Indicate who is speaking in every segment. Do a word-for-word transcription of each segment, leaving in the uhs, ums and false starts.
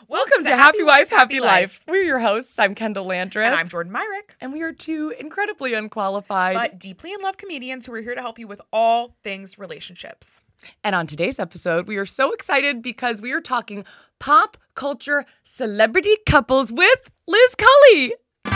Speaker 1: Welcome to Happy Wife, Happy Life. We're your hosts. I'm Kendall Landreth.
Speaker 2: And I'm Jordan Myrick.
Speaker 1: And we are two incredibly unqualified,
Speaker 2: but deeply in love comedians who are here to help you with all things relationships.
Speaker 1: And on today's episode, we are so excited because we are talking pop culture celebrity couples with Liz Cully.
Speaker 2: Liz,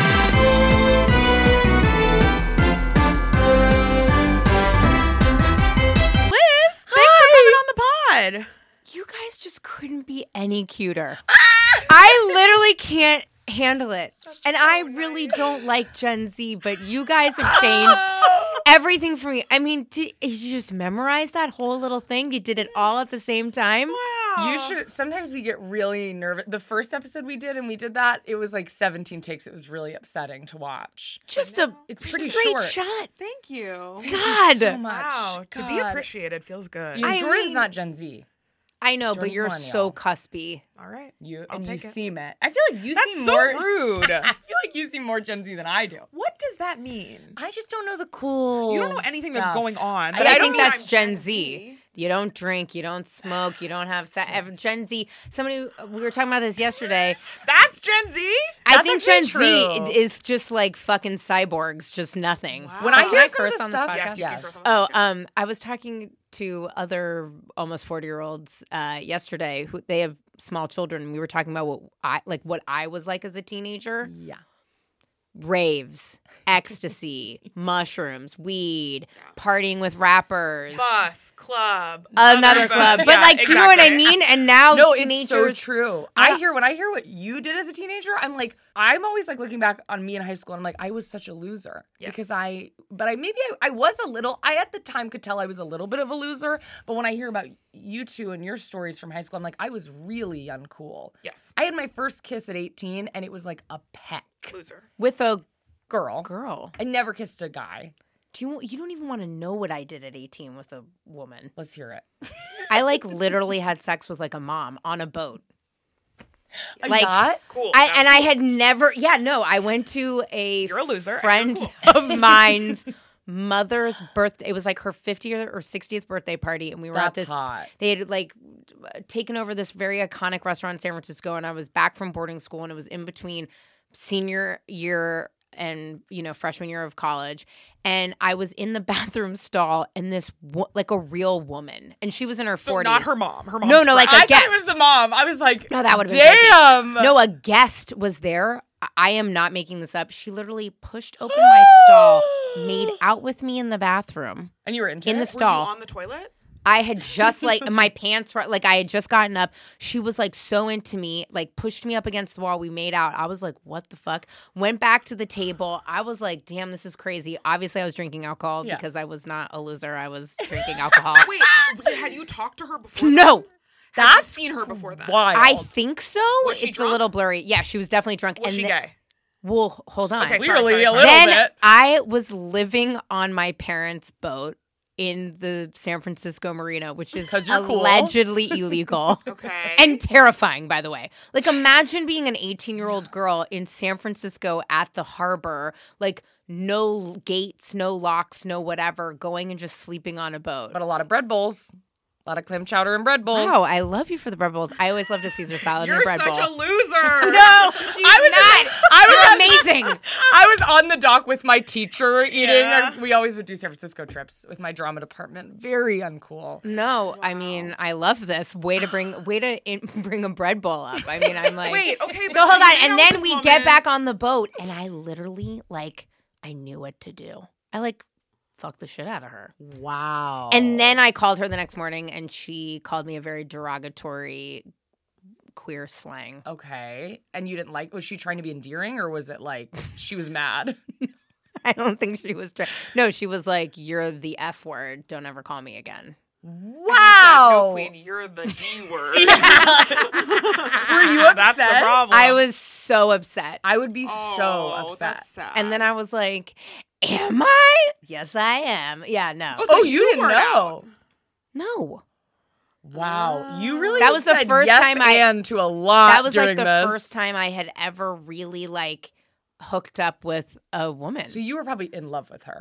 Speaker 2: thanks for coming on the pod.
Speaker 3: You guys just couldn't be any cuter. I literally can't handle it.
Speaker 2: That's
Speaker 3: and
Speaker 2: so
Speaker 3: I
Speaker 2: nice.
Speaker 3: really don't like Gen Z, but you guys have changed everything for me. I mean, did you just memorize that whole little thing? You did it all at the same time?
Speaker 2: Wow.
Speaker 1: You should. Sometimes we get really nervous. The first episode we did and we did that, it was like seventeen takes. It was really upsetting to watch.
Speaker 3: Just a
Speaker 1: It's pretty
Speaker 3: straight
Speaker 1: short.
Speaker 3: shot.
Speaker 2: Thank you.
Speaker 3: God.
Speaker 1: So much.
Speaker 2: Wow. To be
Speaker 1: God.
Speaker 2: appreciated feels good.
Speaker 1: You know,
Speaker 3: I
Speaker 1: Jordan's
Speaker 3: mean-
Speaker 1: not Gen Z.
Speaker 3: I know, but
Speaker 1: Jordan's
Speaker 3: you're
Speaker 1: millennial.
Speaker 3: so cuspy.
Speaker 2: All right.
Speaker 1: You
Speaker 2: I'll
Speaker 1: and you
Speaker 2: take it.
Speaker 1: seem it. I feel like you
Speaker 2: That's
Speaker 1: seem
Speaker 2: so
Speaker 1: more
Speaker 2: rude.
Speaker 1: I feel like you seem more Gen Z than I do.
Speaker 2: What does that mean?
Speaker 1: I just don't know the cool.
Speaker 2: You don't know anything that's
Speaker 1: stuff.
Speaker 2: going on.
Speaker 1: I-
Speaker 3: But
Speaker 1: I
Speaker 3: I,
Speaker 1: don't
Speaker 3: think
Speaker 1: mean
Speaker 3: that's
Speaker 2: I'm
Speaker 3: Gen Z. You don't drink, you don't smoke, you don't have sex. Gen Z. Somebody, we were talking about this yesterday.
Speaker 2: That's Gen Z?
Speaker 3: I
Speaker 1: That's
Speaker 3: think
Speaker 1: actually
Speaker 3: Gen
Speaker 1: true.
Speaker 3: Z is just like fucking cyborgs, just nothing.
Speaker 2: Wow.
Speaker 1: When I
Speaker 3: Can
Speaker 1: hear
Speaker 3: I
Speaker 1: some of
Speaker 3: curse
Speaker 1: the
Speaker 3: on this
Speaker 1: stuff,
Speaker 3: podcast?
Speaker 2: Yes, you can
Speaker 1: Yes.
Speaker 2: curse on
Speaker 3: Oh,
Speaker 2: this podcast.
Speaker 3: um, I was talking to other almost forty-year-olds uh, yesterday who they have small children. We were talking about what I like, what I was like as a teenager.
Speaker 1: Yeah.
Speaker 3: Raves, ecstasy, mushrooms, weed, partying with rappers.
Speaker 2: Bus, club.
Speaker 3: Another
Speaker 2: other
Speaker 3: club.
Speaker 2: bus.
Speaker 3: But
Speaker 2: Yeah,
Speaker 3: like, do you know what I
Speaker 2: exactly.
Speaker 3: mean? And now
Speaker 1: No,
Speaker 3: teenagers.
Speaker 1: it's so true.
Speaker 3: Yeah.
Speaker 1: I hear when I hear what you did as a teenager, I'm like, I'm always like looking back on me in high school, and I'm like, I was such a loser
Speaker 2: Yes.
Speaker 1: because I, but I maybe I, I was a little. I at the time could tell I was a little bit of a loser, but when I hear about you two and your stories from high school, I'm like, I was really uncool.
Speaker 2: Yes.
Speaker 1: I had my first kiss at eighteen, and it was like a peck.
Speaker 2: Loser.
Speaker 3: With a
Speaker 1: Girl.
Speaker 3: girl.
Speaker 1: I never kissed a guy.
Speaker 3: Do you you don't even want to know what I did at eighteen with a woman.
Speaker 1: Let's hear it.
Speaker 3: I like literally had sex with like a mom on a boat.
Speaker 1: A
Speaker 3: Like,
Speaker 1: yacht?
Speaker 2: Cool.
Speaker 3: I
Speaker 2: That's
Speaker 3: and I
Speaker 2: cool.
Speaker 3: had never yeah, no, I went to a
Speaker 2: You're a loser. and
Speaker 3: friend
Speaker 2: you're cool.
Speaker 3: of mine's mother's birthday. It was like her fiftieth or sixtieth birthday party, and we were at
Speaker 1: That's
Speaker 3: this
Speaker 1: hot.
Speaker 3: they had like taken over this very iconic restaurant in San Francisco, and I was back from boarding school, and it was in between senior year and, you know, freshman year of college. And I was in the bathroom stall, and this, wo- like a real woman, and she was in her
Speaker 2: So
Speaker 3: forties.
Speaker 2: not her mom. Her mom's
Speaker 3: No, no, like
Speaker 2: friend.
Speaker 3: a
Speaker 1: I
Speaker 3: guest.
Speaker 1: thought it was the mom. I was like,
Speaker 3: No, that would've been so
Speaker 1: damn.
Speaker 3: No, a guest was there. I- I am not making this up. She literally pushed open my stall, made out with me in the bathroom.
Speaker 1: And you were into
Speaker 3: in
Speaker 1: it?
Speaker 3: the
Speaker 2: Were
Speaker 3: stall.
Speaker 2: you on the toilet?
Speaker 3: I had just like my pants were like I had just gotten up. She was like so into me, like pushed me up against the wall. We made out. I was like, what the fuck? Went back to the table. I was like, damn, this is crazy. Obviously, I was drinking alcohol
Speaker 1: Yeah.
Speaker 3: because I was not a loser. I was drinking alcohol.
Speaker 2: Wait, had you talked to her before?
Speaker 3: No.
Speaker 2: Then? Had you
Speaker 1: That's
Speaker 2: seen her before that?
Speaker 1: Wild.
Speaker 3: I think so.
Speaker 2: Was she
Speaker 3: It's
Speaker 2: drunk?
Speaker 3: a little blurry. Yeah, she was definitely drunk.
Speaker 2: Was
Speaker 3: and
Speaker 2: she
Speaker 3: then-
Speaker 2: gay?
Speaker 3: Well, hold on.
Speaker 2: Okay, sorry,
Speaker 1: Clearly
Speaker 2: sorry,
Speaker 1: a
Speaker 2: sorry.
Speaker 1: little
Speaker 3: Then
Speaker 1: bit.
Speaker 3: I was living on my parents' boat in the San Francisco Marina, which is
Speaker 1: 'Cause you're cool.
Speaker 3: allegedly illegal.
Speaker 2: Okay.
Speaker 3: And terrifying, by the way. Like, imagine being an eighteen-year-old girl in San Francisco at the harbor, like, no gates, no locks, no whatever, going and just sleeping on a boat.
Speaker 1: But a lot of bread bowls. A lot of clam chowder and bread bowls.
Speaker 3: Wow, I love you for the bread bowls. I always loved a Caesar salad
Speaker 2: You're
Speaker 3: and a bread
Speaker 2: such
Speaker 3: bowl.
Speaker 2: a loser.
Speaker 3: No, she's
Speaker 1: I was
Speaker 3: not.
Speaker 1: I was
Speaker 3: You're amazing.
Speaker 1: I was on the dock with my teacher eating.
Speaker 2: Yeah.
Speaker 1: We always would do San Francisco trips with my drama department. Very uncool.
Speaker 3: No, I mean, I love this. Way to bring, way to in, bring a bread bowl up. I mean, I'm like,
Speaker 2: Wait, okay.
Speaker 3: so
Speaker 2: but
Speaker 3: hold
Speaker 2: you
Speaker 3: on,
Speaker 2: hang
Speaker 3: and
Speaker 2: out
Speaker 3: then
Speaker 2: with
Speaker 3: we
Speaker 2: this
Speaker 3: get
Speaker 2: woman-
Speaker 3: back on the boat, and I literally like, I knew what to do. I like, fucked the shit out of her.
Speaker 1: Wow.
Speaker 3: And then I called her the next morning, and she called me a very derogatory queer slang.
Speaker 1: Okay. And you didn't like, was she trying to be endearing or was it like she was mad?
Speaker 3: I don't think she was trying. No, she was like, "You're the F word. Don't ever call me again."
Speaker 1: Wow.
Speaker 2: No, Queen, you're the D word.
Speaker 1: Were you upset?
Speaker 2: That's the problem.
Speaker 3: I was so upset.
Speaker 1: I would be
Speaker 2: Oh,
Speaker 1: so upset.
Speaker 2: That's sad.
Speaker 3: And then I was like, "Am I? Yes, I am." Yeah, no.
Speaker 2: Oh, so
Speaker 1: Oh, you,
Speaker 2: you
Speaker 1: didn't
Speaker 2: were
Speaker 1: know.
Speaker 3: No.
Speaker 1: Wow. You really
Speaker 3: That
Speaker 1: just
Speaker 3: was the
Speaker 1: said
Speaker 3: first
Speaker 1: yes
Speaker 3: time I-
Speaker 1: and to a lot
Speaker 3: That was like
Speaker 1: during
Speaker 3: the
Speaker 1: this.
Speaker 3: first time I had ever really like hooked up with a woman.
Speaker 1: So you were probably in love with her.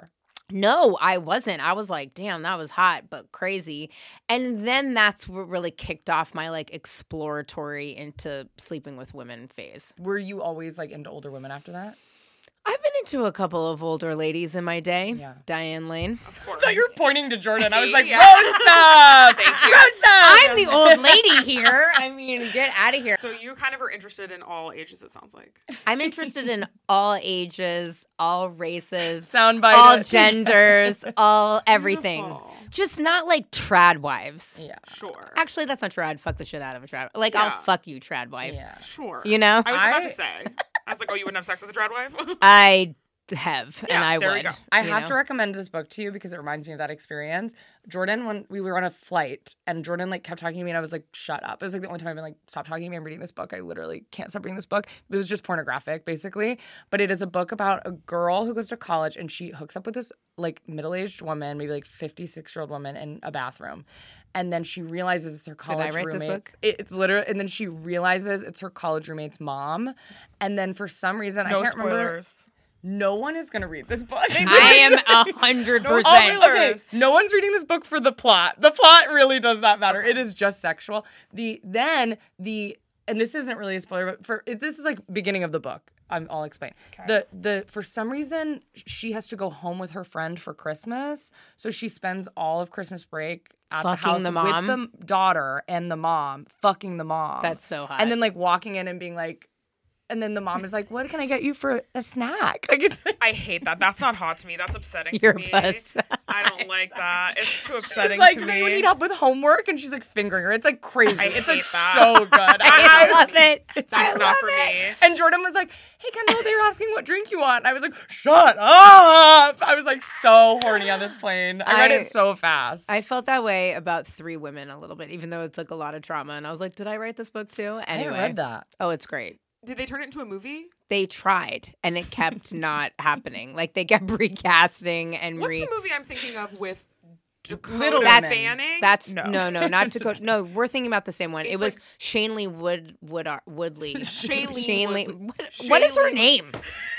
Speaker 3: No, I wasn't. I was like, damn, that was hot, but crazy. And then that's what really kicked off my like exploratory into sleeping with women phase.
Speaker 1: Were you always like into older women after that?
Speaker 3: I've been into a couple of older ladies in my day.
Speaker 1: Yeah.
Speaker 3: Diane Lane.
Speaker 2: Of course.
Speaker 1: I thought you were pointing to Jordan. I was like,
Speaker 2: Yeah.
Speaker 1: roast up!
Speaker 2: Thank you.
Speaker 1: Roast up!
Speaker 3: I'm the old lady here. I mean, get out of here.
Speaker 2: So you kind of are interested in all ages, it sounds like.
Speaker 3: I'm interested in all ages, all races,
Speaker 1: Soundbite.
Speaker 3: all
Speaker 1: it.
Speaker 3: genders, all everything.
Speaker 2: Beautiful.
Speaker 3: Just not like trad wives.
Speaker 1: Yeah.
Speaker 2: Sure.
Speaker 3: Actually, that's not trad. I'd fuck the shit out of a trad. Like,
Speaker 2: Yeah.
Speaker 3: I'll fuck you, trad wife.
Speaker 1: Yeah.
Speaker 2: Sure.
Speaker 3: You know?
Speaker 2: I was about
Speaker 1: I-
Speaker 2: to say. I was like, oh, you wouldn't have sex with a trad wife?
Speaker 3: I have,
Speaker 2: Yeah,
Speaker 3: and I
Speaker 2: there we
Speaker 3: would.
Speaker 2: go.
Speaker 1: I
Speaker 3: you
Speaker 1: have
Speaker 3: know?
Speaker 1: to recommend this book to you because it reminds me of that experience. Jordan, when we were on a flight and Jordan like kept talking to me and I was like, shut up. It was like the only time I've been like, stop talking to me. I'm reading this book. I literally can't stop reading this book. It was just pornographic basically. But it is a book about a girl who goes to college and she hooks up with this like middle-aged woman, maybe like fifty-six year old woman in a bathroom. And then she realizes it's her college
Speaker 3: write this
Speaker 1: roommate's.
Speaker 3: book?
Speaker 1: It- It's literally, and then she realizes it's her college roommate's mom. And then for some reason, I
Speaker 2: No
Speaker 1: can't remember.
Speaker 2: spoilers.
Speaker 1: No one is going to read this book.
Speaker 3: I am a hundred
Speaker 2: No
Speaker 3: percent.
Speaker 2: spoilers.
Speaker 1: Okay, no one's reading this book for the plot. The plot really does not matter. It is just sexual. The then the and this isn't really a spoiler, but for it, this is like beginning of the book. I'm, I'll explain.
Speaker 2: Okay.
Speaker 1: The the for some reason she has to go home with her friend for Christmas, so she spends all of Christmas break at the
Speaker 3: Fucking
Speaker 1: house
Speaker 3: the mom?
Speaker 1: with the daughter and the mom, fucking the mom.
Speaker 3: That's so hot.
Speaker 1: And then like walking in and being like, and then the mom is like, "What can I get you for a snack?" Like it's like,
Speaker 2: I hate that. That's not hot to me. That's upsetting
Speaker 3: You're
Speaker 2: to me.
Speaker 3: a puss.
Speaker 2: I don't like that. It's too upsetting
Speaker 1: It's like,
Speaker 2: to
Speaker 1: does
Speaker 2: me.
Speaker 1: anyone need help with homework? And she's like fingering her. It's like crazy.
Speaker 2: I
Speaker 1: it's like
Speaker 2: hate that.
Speaker 1: so good.
Speaker 3: I love it.
Speaker 1: It's
Speaker 2: That's
Speaker 1: I
Speaker 2: not
Speaker 1: love
Speaker 2: for
Speaker 1: it.
Speaker 2: me.
Speaker 1: And Jordan was like, "Hey Kendall, they were asking what drink you want." I was like, "Shut up!" I was like so horny on this plane. I read
Speaker 3: I-
Speaker 1: it so fast.
Speaker 3: I felt that way about Three Women a little bit, even though it took a lot of trauma. And I was like, did I write this book too?
Speaker 1: I
Speaker 3: Anyway.
Speaker 1: read that.
Speaker 3: Oh, it's great.
Speaker 2: Did they turn it into a movie?
Speaker 3: They tried and it kept not happening. Like they kept recasting and
Speaker 2: What's
Speaker 3: re
Speaker 2: the movie I'm thinking of with Dakota
Speaker 1: Little
Speaker 3: That's
Speaker 2: Fanning?
Speaker 3: that's
Speaker 2: no.
Speaker 3: no no not Dakota. No, we're thinking about the same one. it
Speaker 2: It's
Speaker 3: was
Speaker 2: like-
Speaker 3: Shanley Wood Wood Woodley.
Speaker 2: Shailene
Speaker 3: Shanley.
Speaker 2: Woodley.
Speaker 3: What, what is her
Speaker 2: Shailene-
Speaker 3: name?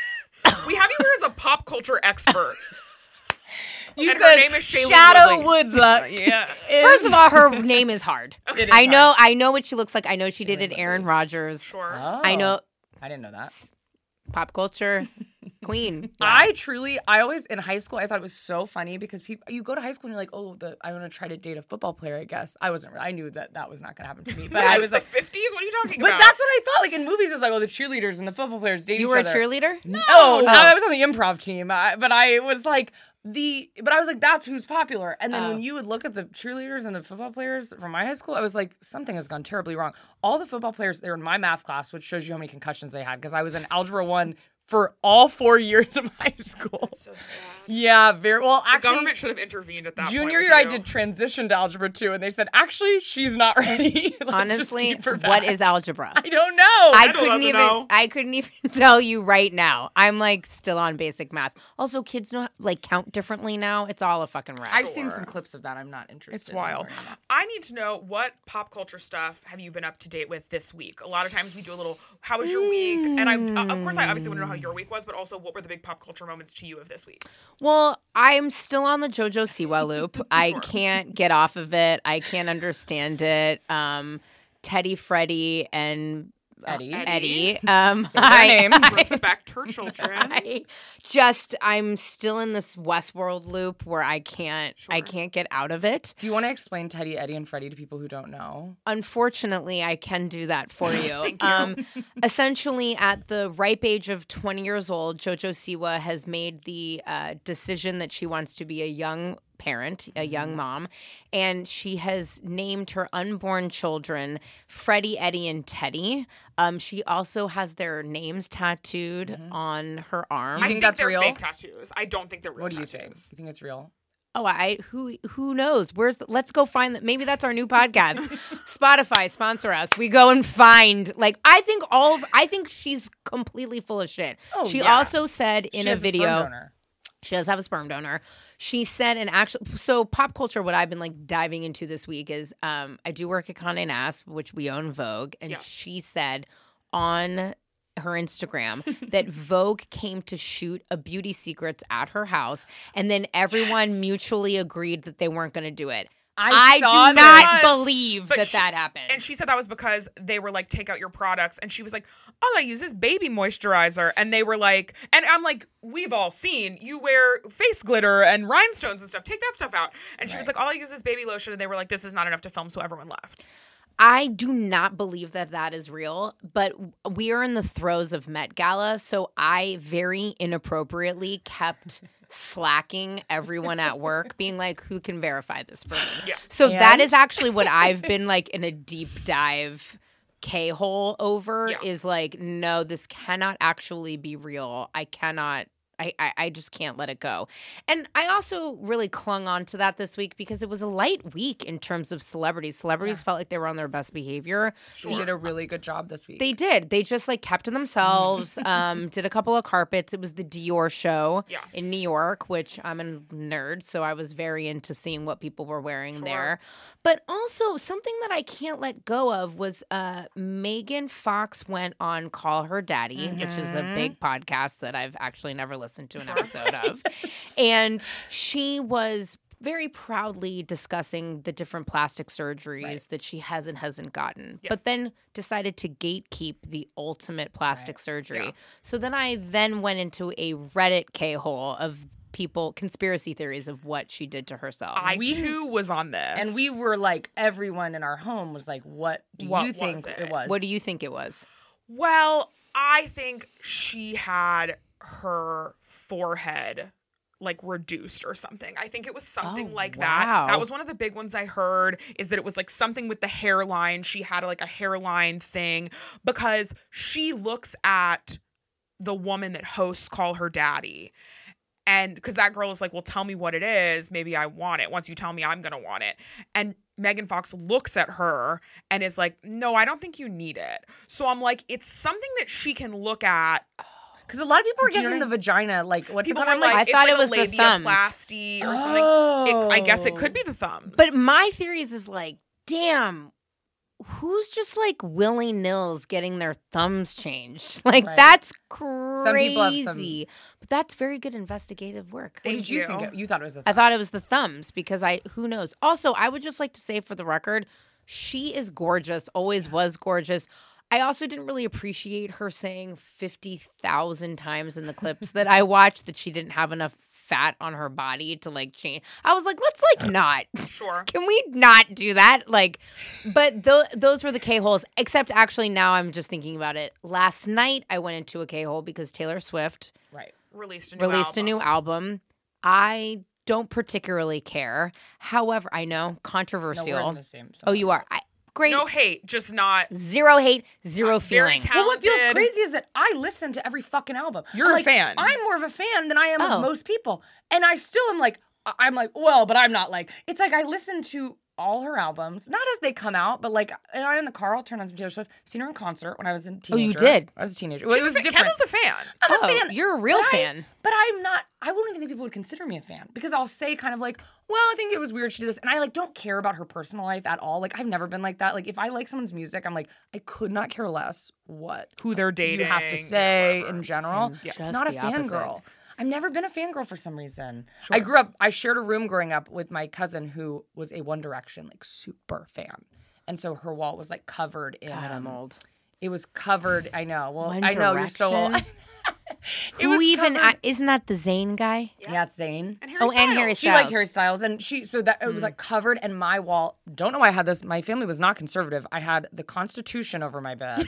Speaker 2: We have you here as a pop culture expert.
Speaker 1: You
Speaker 2: And
Speaker 1: said
Speaker 2: her name is Shailene
Speaker 1: Shadow
Speaker 2: Woodley.
Speaker 1: Woodluck.
Speaker 2: Yeah.
Speaker 1: is-
Speaker 3: First of all, her name is hard.
Speaker 1: It is
Speaker 3: I know.
Speaker 1: hard.
Speaker 3: I know what she looks like. I know she did
Speaker 1: Shailene
Speaker 3: it. Aaron
Speaker 1: Woodley.
Speaker 3: Rodgers.
Speaker 2: Sure.
Speaker 3: I
Speaker 1: Oh.
Speaker 3: know.
Speaker 1: I didn't know that.
Speaker 3: Pop culture queen.
Speaker 1: I truly, I always in high school, I thought it was so funny because people, you go to high school and you're like, oh, the I want to try to date a football player. I guess I wasn't. I knew that that was not going to happen for me. But I
Speaker 2: That's
Speaker 1: was
Speaker 2: the
Speaker 1: like,
Speaker 2: fifties? What are you talking
Speaker 1: but
Speaker 2: about?
Speaker 1: that's what I thought. Like in movies, it was like, oh, the cheerleaders and the football players date
Speaker 3: You
Speaker 1: each
Speaker 3: were a
Speaker 1: other.
Speaker 3: cheerleader?
Speaker 1: No,
Speaker 3: Oh.
Speaker 1: I was on the improv team. I, but I was like the, but I was like, that's who's popular. And then
Speaker 3: Oh.
Speaker 1: when you would look at the cheerleaders and the football players from my high school, I was like, something has gone terribly wrong. All the football players, they were in my math class, which shows you how many concussions they had because I was in algebra one for all four years of high school.
Speaker 2: so sad.
Speaker 1: Yeah, very well.
Speaker 2: The
Speaker 1: Actually,
Speaker 2: government should have intervened at that point.
Speaker 1: junior
Speaker 2: with
Speaker 1: year I
Speaker 2: you.
Speaker 1: did transition to algebra two, and they said actually she's not ready. Let's just
Speaker 3: Honestly,
Speaker 1: keep her
Speaker 3: what
Speaker 1: back."
Speaker 3: is algebra?
Speaker 1: I don't know.
Speaker 3: I
Speaker 2: Kendall
Speaker 3: couldn't
Speaker 2: doesn't
Speaker 3: even.
Speaker 2: know.
Speaker 3: I couldn't even tell you right now. I'm like still on basic math. Also, kids know like count differently now. It's all a fucking wrap.
Speaker 1: I've seen
Speaker 2: Sure.
Speaker 1: some clips of that. I'm not interested.
Speaker 2: It's
Speaker 1: in
Speaker 2: wild.
Speaker 1: learning that.
Speaker 2: I need to know what pop culture stuff have you been up to date with this week? A lot of times we do a little, how was your week? And I, uh, of course, I obviously want to know how your week was, but also what were the big pop culture moments to you of this week?
Speaker 3: Well, I'm still on the JoJo Siwa loop. I
Speaker 2: Sure.
Speaker 3: can't get off of it. I can't understand it. Um, Teddy, Freddie, and
Speaker 1: Eddie.
Speaker 3: Eddie. Um,
Speaker 1: Say their
Speaker 3: I-
Speaker 1: names.
Speaker 3: I-
Speaker 2: Respect her children.
Speaker 3: I just I'm still in this Westworld loop where I can't I
Speaker 2: Sure.
Speaker 3: can't get out of it.
Speaker 1: Do you want to explain Teddy, Eddie, and Freddie to people who don't know?
Speaker 3: Unfortunately, I can do that for you.
Speaker 2: Thank you.
Speaker 3: Um, essentially, at the ripe age of twenty years old, JoJo Siwa has made the uh, decision that she wants to be a young parent, a young mom, and she has named her unborn children Freddie, Eddie, and Teddy. Um, she also has their names tattooed on her arm.
Speaker 1: You
Speaker 2: I
Speaker 1: think
Speaker 2: think
Speaker 1: that's
Speaker 2: they're
Speaker 1: real?
Speaker 2: fake tattoos. I don't think they're real
Speaker 1: What do you
Speaker 2: tattoos.
Speaker 1: think? You think it's real?
Speaker 3: Oh, I who who knows? Where's the, let's go find that. Maybe that's our new podcast. Spotify sponsor us. We go and find like I think all of I think she's completely full of shit.
Speaker 1: Oh,
Speaker 3: she
Speaker 1: yeah.
Speaker 3: also said in
Speaker 1: She
Speaker 3: a
Speaker 1: has sperm
Speaker 3: video
Speaker 1: donor.
Speaker 3: she does have a sperm donor. She said an actual so pop culture. What I've been like diving into this week is um I do work at Condé Nast, which we own Vogue, and
Speaker 2: Yes.
Speaker 3: she said on her Instagram that Vogue came to shoot a Beauty Secrets at her house, and then everyone
Speaker 2: Yes.
Speaker 3: mutually agreed that they weren't going to do it.
Speaker 1: I,
Speaker 3: I
Speaker 1: saw
Speaker 3: do not
Speaker 2: this.
Speaker 3: believe
Speaker 2: But
Speaker 3: that
Speaker 2: she-
Speaker 3: that happened.
Speaker 2: And she said that was because they were like, take out your products. And she was like, all I use is baby moisturizer. And they were like, and I'm like, we've all seen you wear face glitter and rhinestones and stuff. Take that stuff out. And she was
Speaker 1: Right.
Speaker 2: like, all I use is baby lotion. And they were like, this is not enough to film. So everyone left.
Speaker 3: I do not believe that that is real, but we are in the throes of Met Gala, so I very inappropriately kept slacking everyone at work, being like, who can verify this for me?
Speaker 2: Yeah.
Speaker 3: So
Speaker 1: And?
Speaker 3: that is actually what I've been like in a deep dive K-hole over
Speaker 2: Yeah.
Speaker 3: is like, no, this cannot actually be real. I cannot. I, I, I just can't let it go. And I also really clung on to that this week because it was a light week in terms of celebrities. Celebrities
Speaker 1: Yeah.
Speaker 3: felt like they were on their best behavior.
Speaker 1: They did a really good job this week.
Speaker 3: They did. They just like kept to themselves, um, did a couple of carpets. It was the Dior show
Speaker 2: Yeah.
Speaker 3: in New York, which I'm a nerd, so I was very into seeing what people were wearing
Speaker 2: Sure.
Speaker 3: there. But also something that I can't let go of was uh, Megan Fox went on Call Her Daddy, which is a
Speaker 1: Mhm.
Speaker 3: big podcast that I've actually never listened to an episode of. And she was very proudly discussing the different plastic surgeries
Speaker 1: Right.
Speaker 3: that she has and hasn't gotten,
Speaker 2: Yes.
Speaker 3: but then decided to gatekeep the ultimate plastic
Speaker 1: Right.
Speaker 3: surgery.
Speaker 2: Yeah.
Speaker 3: So then I then went into a Reddit K-hole of people, conspiracy theories of what she did to herself.
Speaker 2: I
Speaker 1: We-
Speaker 2: too was on this.
Speaker 1: and we were like, everyone in our home was like, what do
Speaker 2: What
Speaker 1: you
Speaker 2: was
Speaker 1: think
Speaker 2: it?
Speaker 1: it was?
Speaker 3: What do you think it was?
Speaker 2: Well, I think she had her forehead like reduced or something. I think it was something
Speaker 3: Oh,
Speaker 2: like
Speaker 3: wow.
Speaker 2: that. That was one of the big ones I heard, is that it was like something with the hairline. She had like a hairline thing because she looks at the woman that hosts Call Her Daddy. And because that girl is like, well, tell me what it is. Maybe I want it. Once you tell me, I'm going to want it. And Megan Fox looks at her and is like, no, I don't think you need it. So I'm like, it's something that she can look at.
Speaker 1: Because a lot of people were
Speaker 2: Do you know
Speaker 1: guessing
Speaker 2: what
Speaker 1: the vagina, like what's
Speaker 2: People
Speaker 1: it
Speaker 2: were
Speaker 1: called?
Speaker 2: like,
Speaker 3: I
Speaker 2: it's
Speaker 3: thought
Speaker 2: like
Speaker 3: it was
Speaker 2: a
Speaker 3: the thumbs.
Speaker 2: labiaplasty or something.
Speaker 1: Oh.
Speaker 2: It, I guess it could be the thumbs.
Speaker 3: But my theories is like, damn, who's just like willy nills getting their thumbs changed? Like
Speaker 1: Right.
Speaker 3: that's
Speaker 1: Some people have some-
Speaker 3: crazy. But that's very good investigative work.
Speaker 1: What
Speaker 2: Thank
Speaker 1: did you,
Speaker 2: you.
Speaker 1: think? It, you thought it was a
Speaker 3: I thought it was the thumbs because I who knows. Also, I would just like to say for the record, she is gorgeous, always was gorgeous. I also didn't really appreciate her saying fifty thousand times in the clips that I watched that she didn't have enough fat on her body to like change. I was like, let's like not.
Speaker 2: sure.
Speaker 3: Can we not do that? Like, but th- those were the K-holes, except actually now I'm just thinking about it. Last night I went into a K-hole because Taylor Swift
Speaker 1: right.
Speaker 2: Released a new
Speaker 3: released
Speaker 2: album.
Speaker 3: a new album. I don't particularly care. However, I know,
Speaker 1: No,
Speaker 3: controversial.
Speaker 1: we're in the same.
Speaker 3: Oh, you are. I, great.
Speaker 2: No hate, just not.
Speaker 3: Zero hate, zero
Speaker 2: Uh, very
Speaker 3: feeling.
Speaker 1: Well, what feels
Speaker 2: talented.
Speaker 1: crazy is that I listen to every fucking album.
Speaker 2: You're
Speaker 1: I'm
Speaker 2: a
Speaker 1: like,
Speaker 2: fan.
Speaker 1: I'm more of a fan than I am
Speaker 3: Oh.
Speaker 1: of most people, and I still am like, I- I'm like, well, but I'm not like. It's like I listen to all her albums, not as they come out, but like and I'm in the car, I'll turn on some Taylor Swift. Seen her in concert when I was a teenager.
Speaker 3: Oh, you did?
Speaker 1: I was a teenager.
Speaker 2: She's
Speaker 1: it was
Speaker 2: a fan.
Speaker 1: different.
Speaker 2: Kendall's a fan.
Speaker 1: I'm
Speaker 3: Oh,
Speaker 1: a fan.
Speaker 3: you're a real
Speaker 1: but I-
Speaker 3: fan.
Speaker 1: but I'm not. I wouldn't even think people would consider me a fan because I'll say kind of like, well, I think it was weird she did this, and I like don't care about her personal life at all. Like I've never been like that. Like if I like someone's music, I'm like, I could not care less what
Speaker 2: Who they're dating.
Speaker 1: you have to
Speaker 2: you know,
Speaker 1: say
Speaker 2: whatever.
Speaker 1: in general.
Speaker 3: I'm just
Speaker 1: Not a
Speaker 3: the opposite.
Speaker 1: fangirl. I've never been a fangirl for some reason. I grew up. I shared a room growing up with my cousin who was a One Direction like super fan, and so her wall was like covered in.
Speaker 3: God, I'm
Speaker 1: um,
Speaker 3: old.
Speaker 1: It was covered. I know. Well,
Speaker 3: One
Speaker 1: I know you're so old.
Speaker 3: Direction?
Speaker 1: It
Speaker 3: Who
Speaker 1: was
Speaker 3: even?
Speaker 1: covered-
Speaker 3: I, isn't that the Zayn guy?
Speaker 1: Yeah, it's Zayn.
Speaker 2: And Harry
Speaker 3: Oh, and
Speaker 2: Styles.
Speaker 3: Harry
Speaker 1: She liked
Speaker 3: Styles.
Speaker 1: Harry Styles, and she so that it was like covered, and my wall. Don't know why I had this. My family was not conservative. I had the Constitution over my bed,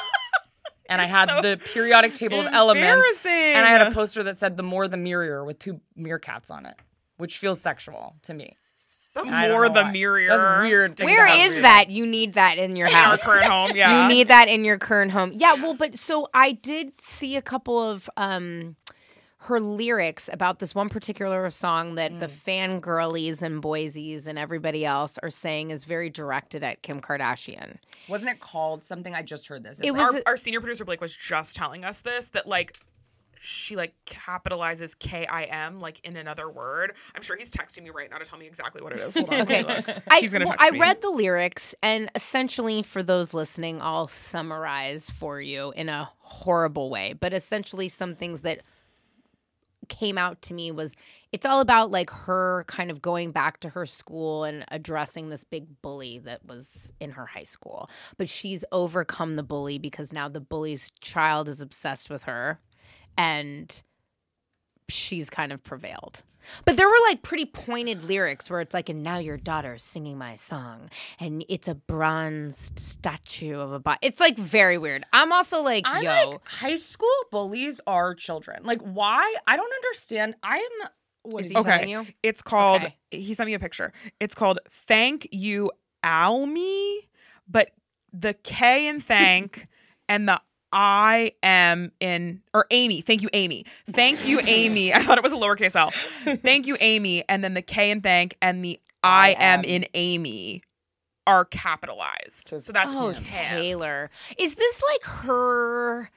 Speaker 1: and I had
Speaker 2: So
Speaker 1: the periodic table of elements,
Speaker 2: Embarrassing.
Speaker 1: and I had a poster that said "The more the merrier" with two meerkats on it, which feels sexual to me.
Speaker 2: The
Speaker 1: I don't
Speaker 2: more
Speaker 1: know
Speaker 2: the
Speaker 1: why.
Speaker 2: merrier.
Speaker 1: That's weird. to
Speaker 3: Where
Speaker 1: have
Speaker 3: is
Speaker 1: weird.
Speaker 3: that? You need that in your
Speaker 2: In our
Speaker 3: house.
Speaker 2: current home, yeah.
Speaker 3: You need that in your current home. Yeah, well, but so I did see a couple of um her lyrics about this one particular song that the fangirlies and boysies and everybody else are saying is very directed at Kim Kardashian.
Speaker 1: Wasn't it called something? I just heard this. It's
Speaker 3: It
Speaker 1: like-
Speaker 3: was
Speaker 2: our, our senior producer Blake was just telling us this, that like she like capitalizes K I M like in another word. I'm sure he's texting me right now to tell me exactly what it is. Hold on.
Speaker 3: Okay.
Speaker 2: Look.
Speaker 3: I,
Speaker 2: He's gonna
Speaker 3: well,
Speaker 2: text
Speaker 3: I
Speaker 2: me.
Speaker 3: read the lyrics, and essentially, for those listening, I'll summarize for you in a horrible way, but essentially some things that came out to me was it's all about like her kind of going back to her school and addressing this big bully that was in her high school. But she's overcome the bully because now the bully's child is obsessed with her and she's kind of prevailed. But there were like pretty pointed lyrics where it's like, and now your daughter's singing my song and it's a bronzed statue of a body. It's like very weird. I'm also like,
Speaker 1: I'm
Speaker 3: yo.
Speaker 1: like, high school bullies are children. Like, why? I don't understand. I am. What
Speaker 3: Is
Speaker 1: is
Speaker 3: he
Speaker 1: he
Speaker 2: Okay.
Speaker 3: telling you?
Speaker 2: It's called,
Speaker 3: Okay.
Speaker 2: he sent me a picture. It's called Thank You, Almy, but the K in thank and the I am in, or Amy. Thank you, Amy. Thank you, Amy. I thought it was a lowercase L. Thank you, Amy. And then the K in thank and the I,
Speaker 1: I
Speaker 2: am
Speaker 1: am.
Speaker 2: in Amy are capitalized.
Speaker 1: To-
Speaker 2: So that's
Speaker 3: Oh,
Speaker 2: him.
Speaker 3: Taylor. Is this like her?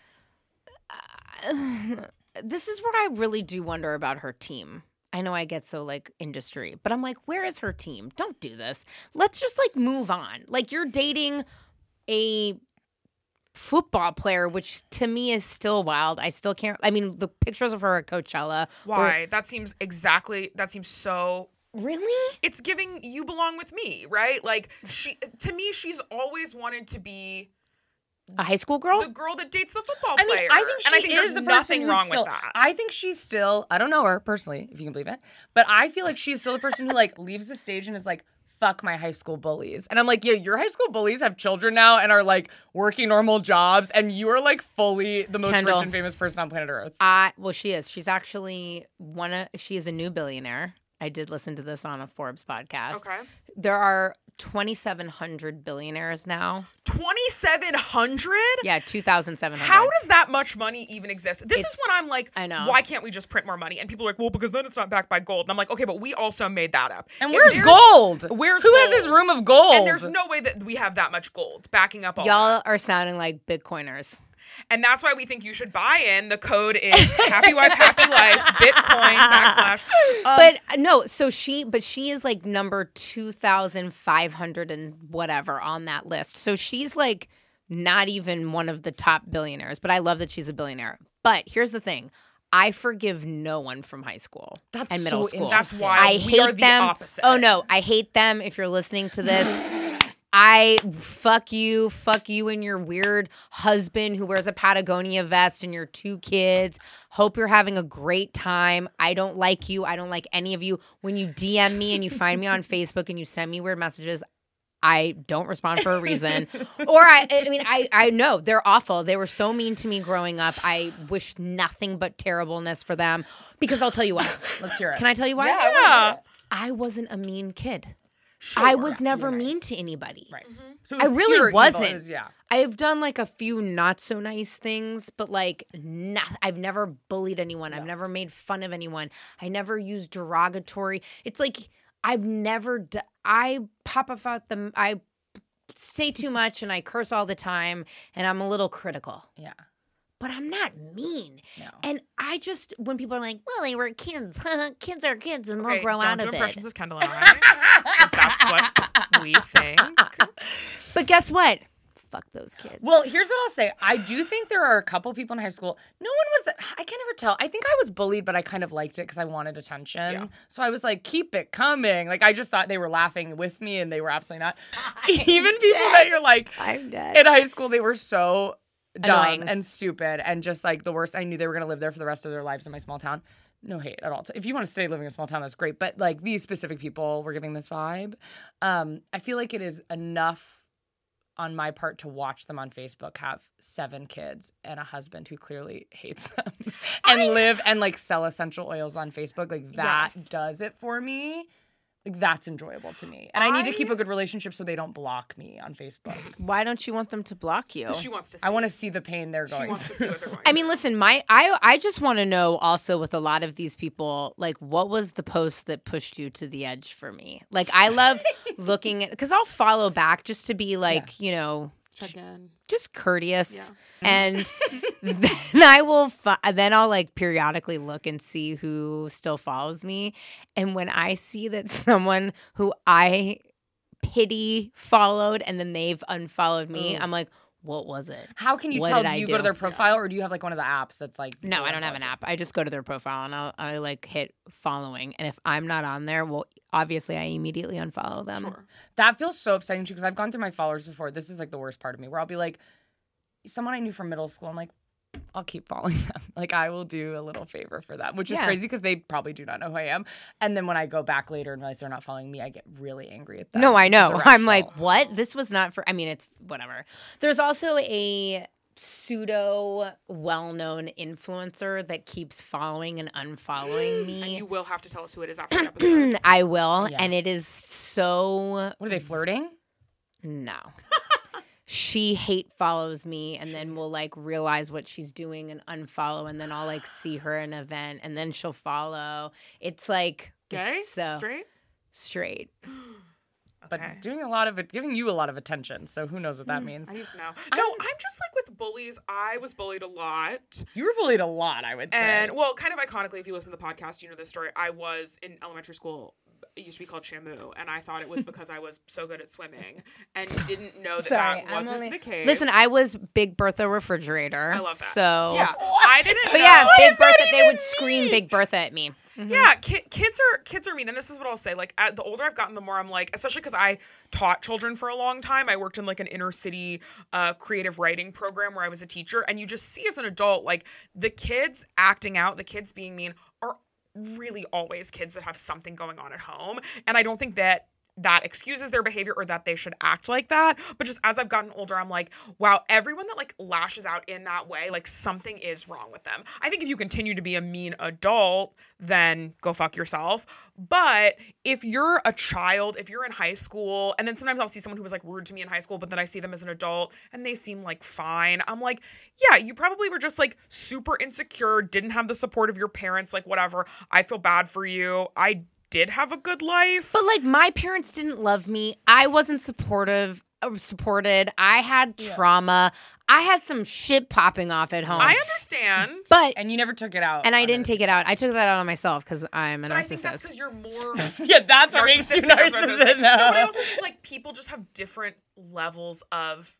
Speaker 3: Uh, this is where I really do wonder about her team. I know I get so like industry, but I'm like, where is her team? Don't do this. Let's just like move on. Like you're dating a football player, which to me is still wild. I still can't. I mean, the pictures of her at Coachella.
Speaker 2: Why? That seems exactly, that seems so
Speaker 3: Were, really?
Speaker 2: it's giving you belong with me, right? Like she to me, she's always wanted to be
Speaker 3: A high school girl?
Speaker 2: the girl that dates the football
Speaker 1: I mean,
Speaker 2: player.
Speaker 1: I think she
Speaker 2: and I think
Speaker 1: is
Speaker 2: there's
Speaker 1: the
Speaker 2: nothing
Speaker 1: person who's
Speaker 2: wrong
Speaker 1: still,
Speaker 2: with that.
Speaker 1: I think she's still. I don't know her personally, if you can believe it, but I feel like she's still the person who like leaves the stage and is like, "Fuck my high school bullies," and I'm like, "Yeah, your high school bullies have children now and are like working normal jobs, and you are like fully the most
Speaker 3: Kendall.
Speaker 1: rich and famous person on planet Earth."
Speaker 3: Uh, well, she is. She's actually one of, she is a new billionaire. I did listen to this on a Forbes podcast.
Speaker 2: Okay.
Speaker 3: There are twenty-seven hundred billionaires now.
Speaker 2: twenty-seven hundred?
Speaker 3: Yeah, two thousand seven hundred.
Speaker 2: How does that much money even exist? This
Speaker 3: It's-
Speaker 2: is when I'm like,
Speaker 3: I know.
Speaker 2: why can't we just print more money? And people are like, well, because then it's not backed by gold. And I'm like, okay, but we also made that up.
Speaker 1: And
Speaker 2: If
Speaker 1: where's
Speaker 2: there's-
Speaker 1: gold?
Speaker 2: Where's
Speaker 1: Who
Speaker 2: gold?
Speaker 1: has his room of gold?
Speaker 2: And there's no way that we have that much gold backing up all
Speaker 3: Y'all
Speaker 2: that.
Speaker 3: are sounding like Bitcoiners.
Speaker 2: And that's why we think you should buy in. The code is Happy Wife, Happy Life, Bitcoin, backslash. Um,
Speaker 3: But uh, no, so she, but she is like number two thousand five hundred and whatever on that list. So she's like not even one of the top billionaires, but I love that she's a billionaire. But here's the thing. I forgive no one from high school
Speaker 1: That's
Speaker 3: and middle
Speaker 1: so
Speaker 3: school.
Speaker 2: That's
Speaker 1: interesting.
Speaker 2: why
Speaker 3: I
Speaker 2: we
Speaker 3: hate
Speaker 2: are the
Speaker 3: them.
Speaker 2: opposite.
Speaker 3: Oh no, I hate them. If you're listening to this, I fuck you, fuck you and your weird husband who wears a Patagonia vest and your two kids. Hope you're having a great time. I don't like you. I don't like any of you. When you D M me and you find me on Facebook and you send me weird messages, I don't respond for a reason. Or I I mean I I know they're awful. They were so mean to me growing up. I wish nothing but terribleness for them because I'll tell you why.
Speaker 1: Let's hear it.
Speaker 3: Can I tell you why?
Speaker 1: Yeah, I wanna
Speaker 2: Yeah.
Speaker 1: hear it.
Speaker 3: I wasn't a mean kid.
Speaker 2: Sure.
Speaker 3: I was never
Speaker 1: You're nice.
Speaker 3: mean to anybody.
Speaker 1: Right. So it
Speaker 3: I
Speaker 1: was
Speaker 3: really
Speaker 1: pure evil.
Speaker 3: wasn't.
Speaker 1: It was- yeah.
Speaker 3: I've done like a few not so nice things, but like not, I've never bullied anyone. I've never made fun of anyone. I never used derogatory. It's like I've never. D- I pop up out the. I say too much and I curse all the time and I'm a little critical.
Speaker 1: Yeah.
Speaker 3: But I'm not mean.
Speaker 1: No.
Speaker 3: And I just when people are like, "Well, they were kids. kids are kids, and they'll
Speaker 2: Okay,
Speaker 3: grow
Speaker 2: don't
Speaker 3: out
Speaker 2: do
Speaker 3: of
Speaker 2: impressions
Speaker 3: it."
Speaker 2: of Kendall and I, because that's what we think.
Speaker 3: But guess what? Fuck those kids.
Speaker 1: Well, here's what I'll say. I do think there are a couple people in high school. No one was, I can never tell. I think I was bullied, but I kind of liked it because I wanted attention.
Speaker 2: Yeah.
Speaker 1: So I was like, keep it coming. Like, I just thought they were laughing with me and they were absolutely not. Even people that you're like,
Speaker 3: I'm dead.
Speaker 1: in high school, they were so dumb
Speaker 3: Annoying.
Speaker 1: and stupid and just like the worst. I knew they were going to live there for the rest of their lives in my small town. No hate at all. If you want to stay living in a small town, that's great. But like these specific people were giving this vibe. Um, I feel like it is enough on my part to watch them on Facebook have seven kids and a husband who clearly hates them and
Speaker 2: I-
Speaker 1: live and like sell essential oils on Facebook. Like that
Speaker 2: Yes.
Speaker 1: does it for me. Like that's enjoyable to me. And I need to
Speaker 2: I-
Speaker 1: keep a good relationship so they don't block me on Facebook.
Speaker 3: Why don't you want them to block you?
Speaker 2: She wants to see.
Speaker 1: I want to see the pain they're
Speaker 2: She
Speaker 1: going
Speaker 2: wants to see
Speaker 1: through.
Speaker 2: what they're going
Speaker 3: I mean, listen, my I I just want to know also with a lot of these people, like what was the post that pushed you to the edge for me? Like I love looking at because I'll follow back just to be like, you know,
Speaker 2: check in.
Speaker 3: just courteous.
Speaker 2: Yeah.
Speaker 3: And then I will fo- then I'll like periodically look and see who still follows me. And when I see that someone who I pity followed and then they've unfollowed me,
Speaker 1: Ooh.
Speaker 3: I'm like, what was it?
Speaker 1: How can you
Speaker 3: What
Speaker 1: tell?
Speaker 3: did
Speaker 1: Do
Speaker 3: I
Speaker 1: you
Speaker 3: do?
Speaker 1: go to their profile or do you have like one of the apps that's like?
Speaker 3: No, I don't have an app. I just go to their profile and I'll, I like hit following. And if I'm not on there, well, obviously I immediately unfollow them.
Speaker 2: Sure.
Speaker 1: That feels so upsetting too because I've gone through my followers before. This is like the worst part of me where I'll be like, someone I knew from middle school, I'm like, I'll keep following them. Like I will do a little favor for them, which is
Speaker 3: Yeah.
Speaker 1: crazy because they probably do not know who I am. And then when I go back later and realize they're not following me, I get really angry at them.
Speaker 3: No, I
Speaker 1: which is
Speaker 3: know. I'm
Speaker 1: irrational.
Speaker 3: like, what? This was not for, I mean, it's whatever. There's also a pseudo well-known influencer that keeps following and unfollowing
Speaker 2: And
Speaker 3: me.
Speaker 2: you will have to tell us who it is after the episode.
Speaker 3: I will.
Speaker 1: Yeah.
Speaker 3: And it is so,
Speaker 1: What are they flirting?
Speaker 3: no. She hate follows me and then will like realize what she's doing and unfollow. And then I'll like see her in an event and then she'll follow. It's like,
Speaker 2: Gay?
Speaker 3: it's so
Speaker 2: Straight?
Speaker 3: straight.
Speaker 1: But
Speaker 2: Okay.
Speaker 1: doing a lot of it, giving you a lot of attention. So who knows what that means?
Speaker 2: I need to know. No, I'm just like with bullies. I was bullied a lot.
Speaker 1: You were bullied a lot, I would say.
Speaker 2: And, well, kind of iconically, if you listen to the podcast, you know this story. I was in elementary school. It used to be called Shamu, and I thought it was because I was so good at swimming and didn't know that
Speaker 3: Sorry,
Speaker 2: that
Speaker 3: I'm
Speaker 2: wasn't
Speaker 3: only-
Speaker 2: the case.
Speaker 3: Listen, I was Big Bertha refrigerator.
Speaker 2: I love that.
Speaker 3: So
Speaker 2: Yeah, I didn't
Speaker 3: But
Speaker 2: know.
Speaker 3: yeah,
Speaker 2: What
Speaker 3: Big
Speaker 2: does that
Speaker 3: Bertha, they
Speaker 2: even
Speaker 3: would scream
Speaker 2: mean?
Speaker 3: Big Bertha at me. Mhm.
Speaker 2: Yeah, ki- kids are kids are mean, and this is what I'll say. Like, at, the older I've gotten, the more I'm like, especially because I taught children for a long time. I worked in like an inner city uh, creative writing program where I was a teacher, and you just see as an adult, like the kids acting out, the kids being mean, are really always kids that have something going on at home, and I don't think that that excuses their behavior or that they should act like that. But just as I've gotten older, I'm like, wow, everyone that like lashes out in that way, like something is wrong with them. I think if you continue to be a mean adult, then go fuck yourself. But if you're a child, if you're in high school, and then sometimes I'll see someone who was like rude to me in high school, but then I see them as an adult and they seem like fine. I'm like, yeah, you probably were just like super insecure, didn't have the support of your parents, like whatever. I feel bad for you. I did have a good life.
Speaker 3: But like my parents didn't love me. I wasn't supportive uh, supported. I had trauma. I had some shit popping off at home.
Speaker 2: I understand.
Speaker 3: but
Speaker 1: and you never took it out.
Speaker 3: and I
Speaker 1: on
Speaker 3: didn't
Speaker 1: it.
Speaker 3: take it out. I took that out on myself because I'm a
Speaker 2: But I think that's
Speaker 3: narcissist.
Speaker 2: because you're more
Speaker 1: Yeah, that's what makes you
Speaker 2: narcissistic. That's what I was gonna say.
Speaker 1: narcissistic.
Speaker 2: No, but I
Speaker 1: No.
Speaker 2: also think like people just have different levels of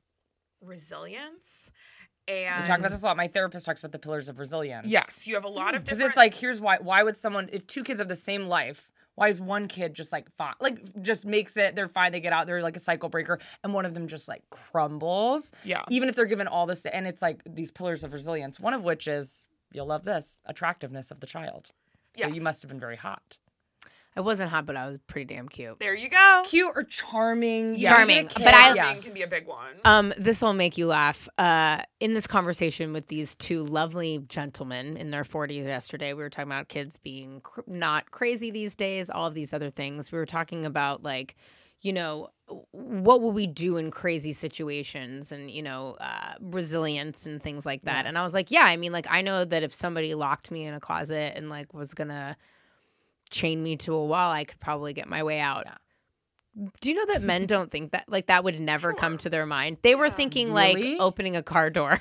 Speaker 2: resilience. And
Speaker 1: We talk about this a lot. My therapist talks about the pillars of resilience.
Speaker 2: yes, you have a lot of
Speaker 1: Because
Speaker 2: different.
Speaker 1: it's like, here's why. Why would someone, if two kids have the same life, why is one kid just like fine, like just makes it, they're fine, they get out, they're like a cycle breaker, and one of them just like crumbles.
Speaker 2: Yeah.
Speaker 1: Even if they're given all this, and it's like these pillars of resilience, one of which is, you'll love this, attractiveness of the child. So
Speaker 2: Yes.
Speaker 1: you must have been very hot.
Speaker 3: I wasn't hot, but I was pretty damn cute.
Speaker 2: There you go.
Speaker 1: Cute or charming.
Speaker 3: Yeah. Charming,
Speaker 1: you get a kid,
Speaker 3: but I-
Speaker 1: yeah.
Speaker 2: Charming can be a big one.
Speaker 3: Um, this will make you laugh. Uh, in this conversation with these two lovely gentlemen in their forties yesterday, we were talking about kids being cr- not crazy these days, all of these other things. We were talking about like, you know, what will we do in crazy situations and, you know, uh, resilience and things like that. And I was like, yeah, I mean, like, I know that if somebody locked me in a closet and like was going to chain me to a wall, I could probably get my way out.
Speaker 1: Yeah.
Speaker 3: Do you know that men don't think that? Like, that would never come
Speaker 2: Sure.
Speaker 3: to their mind. They were thinking
Speaker 1: Really?
Speaker 3: like opening a car door.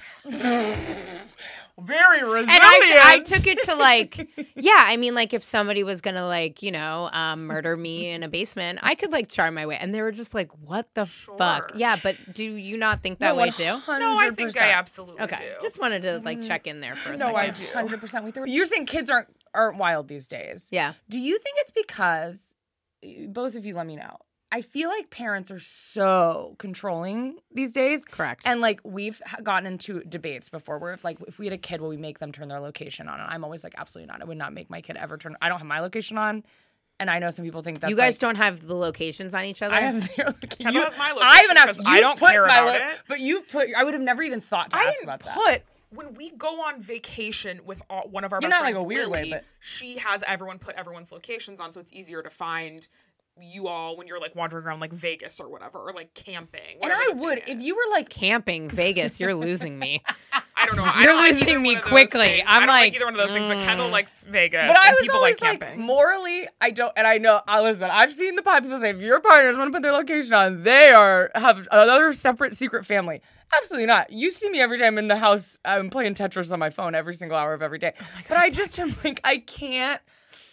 Speaker 1: Very resilient.
Speaker 3: And I, I took it to like, yeah, I mean, like if somebody was gonna like, you know, um, murder me in a basement, I could like charm my way. And they were just like, what the fuck?
Speaker 2: Sure.
Speaker 3: Yeah, but do you not think that
Speaker 1: No,
Speaker 3: way too?
Speaker 2: no, I think I absolutely
Speaker 3: Okay,
Speaker 2: do.
Speaker 3: just wanted to like check in there for a
Speaker 1: No,
Speaker 3: second.
Speaker 1: I do. one hundred percent with her. You're saying kids aren't aren't wild these days.
Speaker 3: Yeah.
Speaker 1: Do you think it's because, both of you let me know, I feel like parents are so controlling these days.
Speaker 3: Correct.
Speaker 1: And like we've ha- gotten into debates before where if like if we had a kid, will we make them turn their location on? And I'm always like, absolutely not. I would not make my kid ever turn. I don't have my location on. And I know some people think that's
Speaker 3: you guys
Speaker 1: like,
Speaker 3: don't have the locations on each other?
Speaker 1: I have their location.
Speaker 2: Kendall has my
Speaker 1: I
Speaker 2: location
Speaker 1: haven't asked.
Speaker 2: because I
Speaker 1: You
Speaker 2: don't
Speaker 1: put
Speaker 2: care
Speaker 1: my
Speaker 2: about
Speaker 1: lo-
Speaker 2: it.
Speaker 1: But you put. I would have never even thought to
Speaker 2: I
Speaker 1: ask
Speaker 2: didn't
Speaker 1: about that.
Speaker 2: put when we go on vacation with all, one of our
Speaker 1: You're
Speaker 2: best
Speaker 1: not like
Speaker 2: friends,
Speaker 1: a weird way,
Speaker 2: Lily,
Speaker 1: but-
Speaker 2: she has everyone put everyone's locations on, so it's easier to find you all when you're like wandering around like Vegas or whatever, or like camping.
Speaker 1: And
Speaker 2: whatever
Speaker 1: I
Speaker 2: the
Speaker 1: would
Speaker 2: thing
Speaker 1: if you
Speaker 2: is.
Speaker 1: were like
Speaker 3: Camping, Vegas, you're losing me.
Speaker 2: I don't know. I
Speaker 3: You're
Speaker 2: don't like
Speaker 3: losing
Speaker 2: either
Speaker 3: me
Speaker 2: one of those
Speaker 3: quickly.
Speaker 2: things.
Speaker 3: I'm
Speaker 2: I don't like,
Speaker 3: like,
Speaker 2: either one of those things, but Kendall
Speaker 3: mm.
Speaker 2: likes Vegas.
Speaker 1: But I
Speaker 2: and
Speaker 1: was
Speaker 2: people
Speaker 1: always
Speaker 2: like
Speaker 1: like,
Speaker 2: camping.
Speaker 1: morally, I don't, and I know. I listen. I've seen the pod people say if your partners want to put their location on, they are have another separate secret family. Absolutely not. You see me every time in the house. I'm playing Tetris on my phone every single hour of every day.
Speaker 2: Oh
Speaker 1: but I just am like, I can't.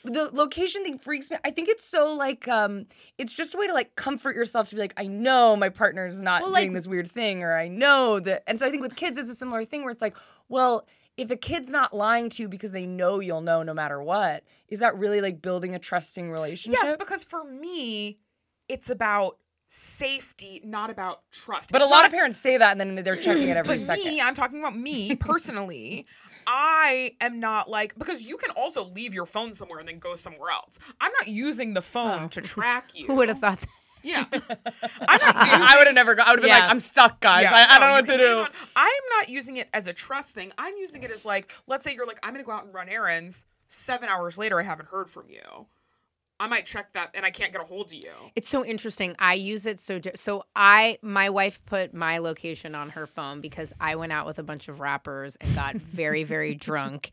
Speaker 1: the location thing freaks me. I think it's so like um it's just a way to like comfort yourself to be like, I know my partner is not
Speaker 3: Well,
Speaker 1: doing
Speaker 3: like-
Speaker 1: this weird thing, or I know that. And so I think with kids it's a similar thing where it's like, well, if a kid's not lying to you because they know you'll know no matter what, is that really like building a trusting relationship?
Speaker 2: Yes, because for me, it's about safety, not about trust.
Speaker 1: But
Speaker 2: It's
Speaker 1: a lot
Speaker 2: not-
Speaker 1: of parents say that and then they're checking it every
Speaker 2: But
Speaker 1: second.
Speaker 2: me, I'm talking about me personally. I am not like, because you can also leave your phone somewhere and then go somewhere else. I'm not using the phone
Speaker 3: Oh.
Speaker 2: to track you.
Speaker 3: Who would have thought that?
Speaker 2: Yeah. I'm not using
Speaker 1: I would have never gone. I would have been
Speaker 3: Yeah.
Speaker 1: like, I'm stuck, guys.
Speaker 2: Yeah,
Speaker 1: I, I
Speaker 2: no,
Speaker 1: don't know
Speaker 2: you
Speaker 1: what to
Speaker 2: can
Speaker 1: do.
Speaker 2: leave on- I'm not using it as a trust thing. I'm using it as like, let's say you're like, I'm going to go out and run errands. Seven hours later, I haven't heard from you. I might check that and I can't get a hold of you.
Speaker 3: It's so interesting. I use it so di- so I my wife put my location on her phone because I went out with a bunch of rappers and got very very drunk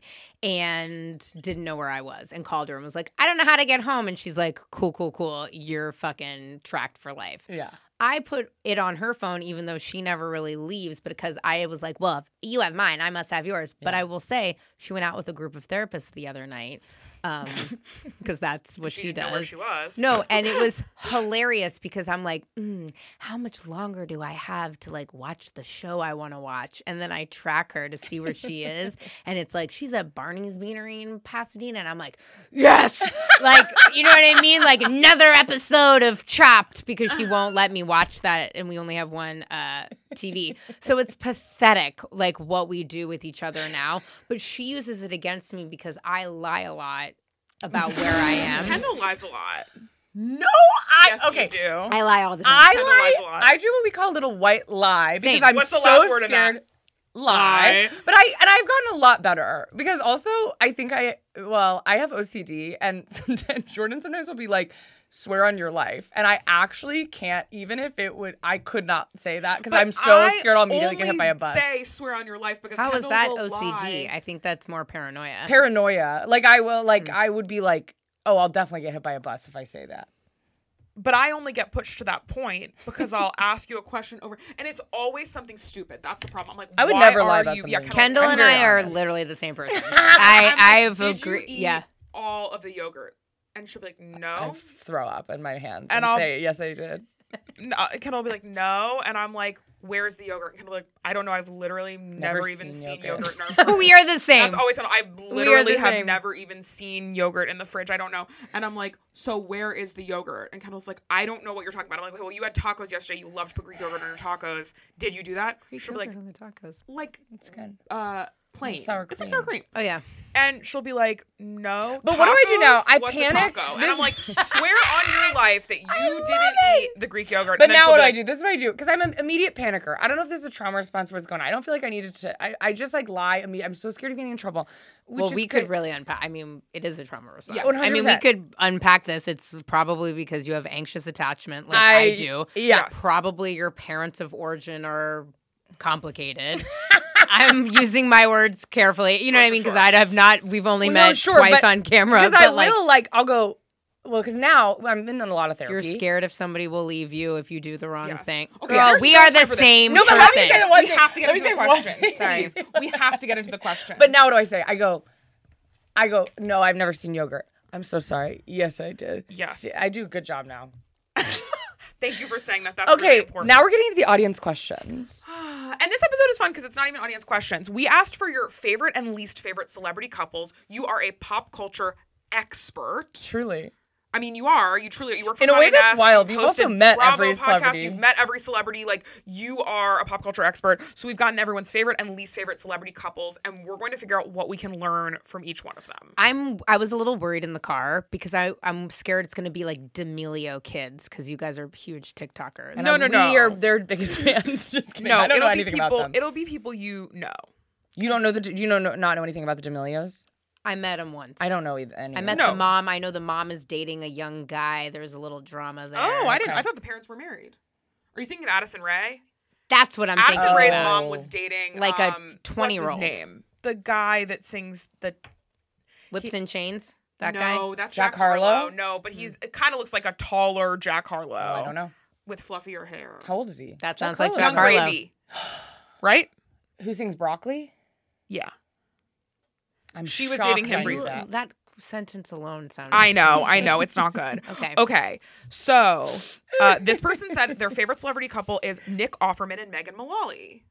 Speaker 3: and didn't know where I was and called her and was like, I don't know how to get home, and she's like, cool cool cool, you're fucking tracked for life.
Speaker 1: Yeah.
Speaker 3: I put it on her phone even though she never really leaves, but because I was like, well, if you have mine, I must have yours. But
Speaker 1: Yeah.
Speaker 3: I will say she went out with a group of therapists the other night um because that's what she,
Speaker 2: didn't
Speaker 3: does.
Speaker 2: know where she was.
Speaker 3: No, and it was hilarious because I'm like, mm, how much longer do I have to like watch the show I want to watch? And then I track her to see where she is, and it's like she's at Barney's Beanery in Pasadena, and I'm like, yes, like you know what I mean? Like another episode of Chopped because she won't let me watch that, and we only have one uh, T V, so it's pathetic like what we do with each other now. But she uses it against me because I lie a lot about where I am.
Speaker 2: Kendall lies a lot.
Speaker 1: No, I
Speaker 2: Yes,
Speaker 1: okay.
Speaker 2: you do.
Speaker 3: I lie all the time.
Speaker 1: I
Speaker 2: Kendall lies a
Speaker 1: lie.
Speaker 2: lot.
Speaker 1: I do what we call a little white lie because
Speaker 3: Same.
Speaker 1: I'm
Speaker 2: What's the
Speaker 1: so
Speaker 2: last word in
Speaker 1: scared.
Speaker 2: that?
Speaker 1: Lie.
Speaker 2: Lie.
Speaker 1: But I and I've gotten a lot better because also I think I well I have O C D and sometimes Jordan sometimes will be like, swear on your life, and I actually can't, even if it would I could not say that because
Speaker 2: But
Speaker 1: I'm so
Speaker 2: I
Speaker 1: scared I'll immediately get hit
Speaker 2: only
Speaker 1: by a bus.
Speaker 2: Say swear on your life because
Speaker 3: How is
Speaker 2: Kendall
Speaker 3: that
Speaker 2: will
Speaker 3: O C D?
Speaker 2: lie.
Speaker 3: I think that's more paranoia.
Speaker 1: Paranoia. Like I will like
Speaker 3: Hmm.
Speaker 1: I would be like, oh, I'll definitely get hit by a bus if I say that.
Speaker 2: But I only get pushed to that point because I'll ask you a question over, and it's always something stupid. That's the problem. I'm like,
Speaker 1: I would
Speaker 2: why
Speaker 1: never lie
Speaker 2: are
Speaker 1: about
Speaker 2: you?
Speaker 1: something.
Speaker 2: Yeah,
Speaker 3: Kendall
Speaker 1: I'm
Speaker 3: and
Speaker 1: very
Speaker 3: I are
Speaker 1: honest.
Speaker 3: literally the same person.
Speaker 2: I'm
Speaker 3: I
Speaker 2: like,
Speaker 3: I've
Speaker 2: Did you
Speaker 3: agreed.
Speaker 2: eat
Speaker 3: Yeah.
Speaker 2: all of the yogurt, and she'll be like,
Speaker 1: I
Speaker 2: no.
Speaker 1: throw up in my hands
Speaker 2: And
Speaker 1: and,
Speaker 2: I'll-
Speaker 1: say, yes, I did.
Speaker 2: no. Kendall will be like, no, and I'm like, where's the yogurt? And Kendall will be like, I don't know. I've literally never,
Speaker 1: Never
Speaker 2: even
Speaker 1: seen
Speaker 2: seen
Speaker 1: yogurt.
Speaker 2: yogurt, in our
Speaker 3: We are the same.
Speaker 2: That's always I
Speaker 3: are
Speaker 2: literally
Speaker 3: the
Speaker 2: have
Speaker 3: same.
Speaker 2: never even seen yogurt in the fridge. I don't know. And I'm like, so where is the yogurt? And Kendall's like, I don't know what you're talking about. I'm like, well, you had tacos yesterday. You loved to put Greek yogurt on your tacos. Did you do that? She'll be like,
Speaker 3: on the tacos.
Speaker 2: like,
Speaker 1: It's good.
Speaker 2: uh, plain.
Speaker 1: sour
Speaker 2: It's like
Speaker 1: cream.
Speaker 2: sour cream.
Speaker 3: Oh yeah.
Speaker 2: And she'll be like, no.
Speaker 1: But what do I do now?
Speaker 2: tacos?
Speaker 1: I
Speaker 2: What's
Speaker 1: panic.
Speaker 2: A taco? And
Speaker 1: This-
Speaker 2: I'm like, swear on your life that you
Speaker 1: love
Speaker 2: didn't
Speaker 1: it.
Speaker 2: eat the Greek yogurt.
Speaker 1: But
Speaker 2: And then
Speaker 1: now
Speaker 2: she'll
Speaker 1: what
Speaker 2: be
Speaker 1: do I
Speaker 2: like,
Speaker 1: do? This is what I do because I'm an immediate panicker. I don't know if this is a trauma response where it's going on. I don't feel like I needed to. I, I just like lie. imme- I'm so scared of getting in trouble. Which
Speaker 3: Well,
Speaker 1: is
Speaker 3: we
Speaker 1: great.
Speaker 3: could really unpack. I mean, it is a trauma response.
Speaker 2: Yeah,
Speaker 3: I mean, we
Speaker 1: one hundred percent.
Speaker 3: could unpack this. It's probably because you have anxious attachment, like I,
Speaker 1: I-
Speaker 3: do.
Speaker 1: Yeah.
Speaker 2: Yes.
Speaker 3: Probably your parents of origin are complicated. I'm using my words carefully. You know
Speaker 2: Sure,
Speaker 3: what I
Speaker 2: sure,
Speaker 3: mean? Because
Speaker 2: sure.
Speaker 3: I have not. We've only
Speaker 1: Well, no,
Speaker 3: met
Speaker 1: sure,
Speaker 3: twice
Speaker 1: but-
Speaker 3: on camera.
Speaker 1: Because
Speaker 3: but
Speaker 1: I
Speaker 3: like,
Speaker 1: will like I'll go. Well, because now I'm in a lot of therapy.
Speaker 3: you're scared if somebody will leave you if you do the wrong
Speaker 2: Yes.
Speaker 3: thing.
Speaker 2: Okay,
Speaker 3: Girl,
Speaker 2: there's
Speaker 3: we
Speaker 2: no
Speaker 3: are
Speaker 2: time
Speaker 3: the
Speaker 2: for this.
Speaker 3: same
Speaker 1: No, but
Speaker 3: person.
Speaker 1: let me say the one
Speaker 2: we
Speaker 1: thing.
Speaker 2: have to get
Speaker 1: Let me
Speaker 2: into the
Speaker 1: say one
Speaker 2: question.
Speaker 1: thing.
Speaker 2: Please. We have to get into the question.
Speaker 1: But now what do I say? I go. I go. No, I've never seen yogurt. I'm so sorry. Yes, I did.
Speaker 2: Yes.
Speaker 1: See, I do a good job now.
Speaker 2: Thank you for saying that. That's really
Speaker 1: Okay,
Speaker 2: important.
Speaker 1: now we're getting into the audience questions.
Speaker 2: And this episode is fun because it's not even audience questions. We asked for your favorite and least favorite celebrity couples. You are a pop culture expert.
Speaker 1: Truly.
Speaker 2: I mean, you are. You truly you work for
Speaker 1: In a way
Speaker 2: Condé
Speaker 1: that's
Speaker 2: Nast.
Speaker 1: wild.
Speaker 2: You've
Speaker 1: You've also
Speaker 2: hosted
Speaker 1: met
Speaker 2: Bravo
Speaker 1: every
Speaker 2: podcasts.
Speaker 1: celebrity.
Speaker 2: You've met every celebrity. Like, you are a pop culture expert. So we've gotten everyone's favorite and least favorite celebrity couples, and we're going to figure out what we can learn from each one of them.
Speaker 3: I'm I was a little worried in the car because I I'm scared it's gonna be like D'Amelio kids because you guys are huge TikTokers.
Speaker 1: And
Speaker 2: No, no,
Speaker 1: we
Speaker 2: no.
Speaker 1: are their biggest fans. Just kidding.
Speaker 2: No,
Speaker 1: I don't
Speaker 2: it'll
Speaker 1: know
Speaker 2: be
Speaker 1: anything
Speaker 2: people.
Speaker 1: about them.
Speaker 2: It'll be people you know.
Speaker 1: You don't know the. Do you know no- not know anything about the D'Amelios?
Speaker 3: I met him once.
Speaker 1: I don't know either. Any
Speaker 3: I
Speaker 1: of
Speaker 3: met
Speaker 1: them.
Speaker 2: No.
Speaker 3: the mom. I know the mom is dating a young guy. There's a little drama there.
Speaker 2: Oh, I didn't.
Speaker 1: Okay.
Speaker 2: I thought the parents were married. Are you thinking of Addison Rae?
Speaker 3: That's what I'm
Speaker 2: Addison
Speaker 3: thinking
Speaker 2: Rae's
Speaker 3: about.
Speaker 2: mom was dating
Speaker 3: Like a
Speaker 2: um,
Speaker 3: twenty-year-old.
Speaker 2: What's his name? The guy that sings the.
Speaker 3: Whips
Speaker 2: he-
Speaker 3: and Chains. That
Speaker 2: no,
Speaker 3: guy.
Speaker 2: that's
Speaker 1: Jack
Speaker 2: Jack, Harlow.
Speaker 1: Harlow?
Speaker 2: No, but he's it kind of looks like a taller Jack Harlow.
Speaker 1: Oh, I don't know.
Speaker 2: With fluffier hair.
Speaker 1: How old is he?
Speaker 3: That
Speaker 1: Jack
Speaker 3: sounds like
Speaker 1: Harlow.
Speaker 3: Jack
Speaker 2: Young
Speaker 3: Harlow.
Speaker 2: Gravy. Right?
Speaker 1: Who sings Broccoli?
Speaker 2: Yeah.
Speaker 1: I'm
Speaker 2: She was
Speaker 1: shocked
Speaker 2: dating him
Speaker 1: I knew
Speaker 2: briefly.
Speaker 1: that.
Speaker 3: That sentence alone sounds.
Speaker 2: I know, I know, it's not good.
Speaker 3: Okay.
Speaker 2: Okay. So, uh, this person said their favorite celebrity couple is Nick Offerman and Megan Mullally.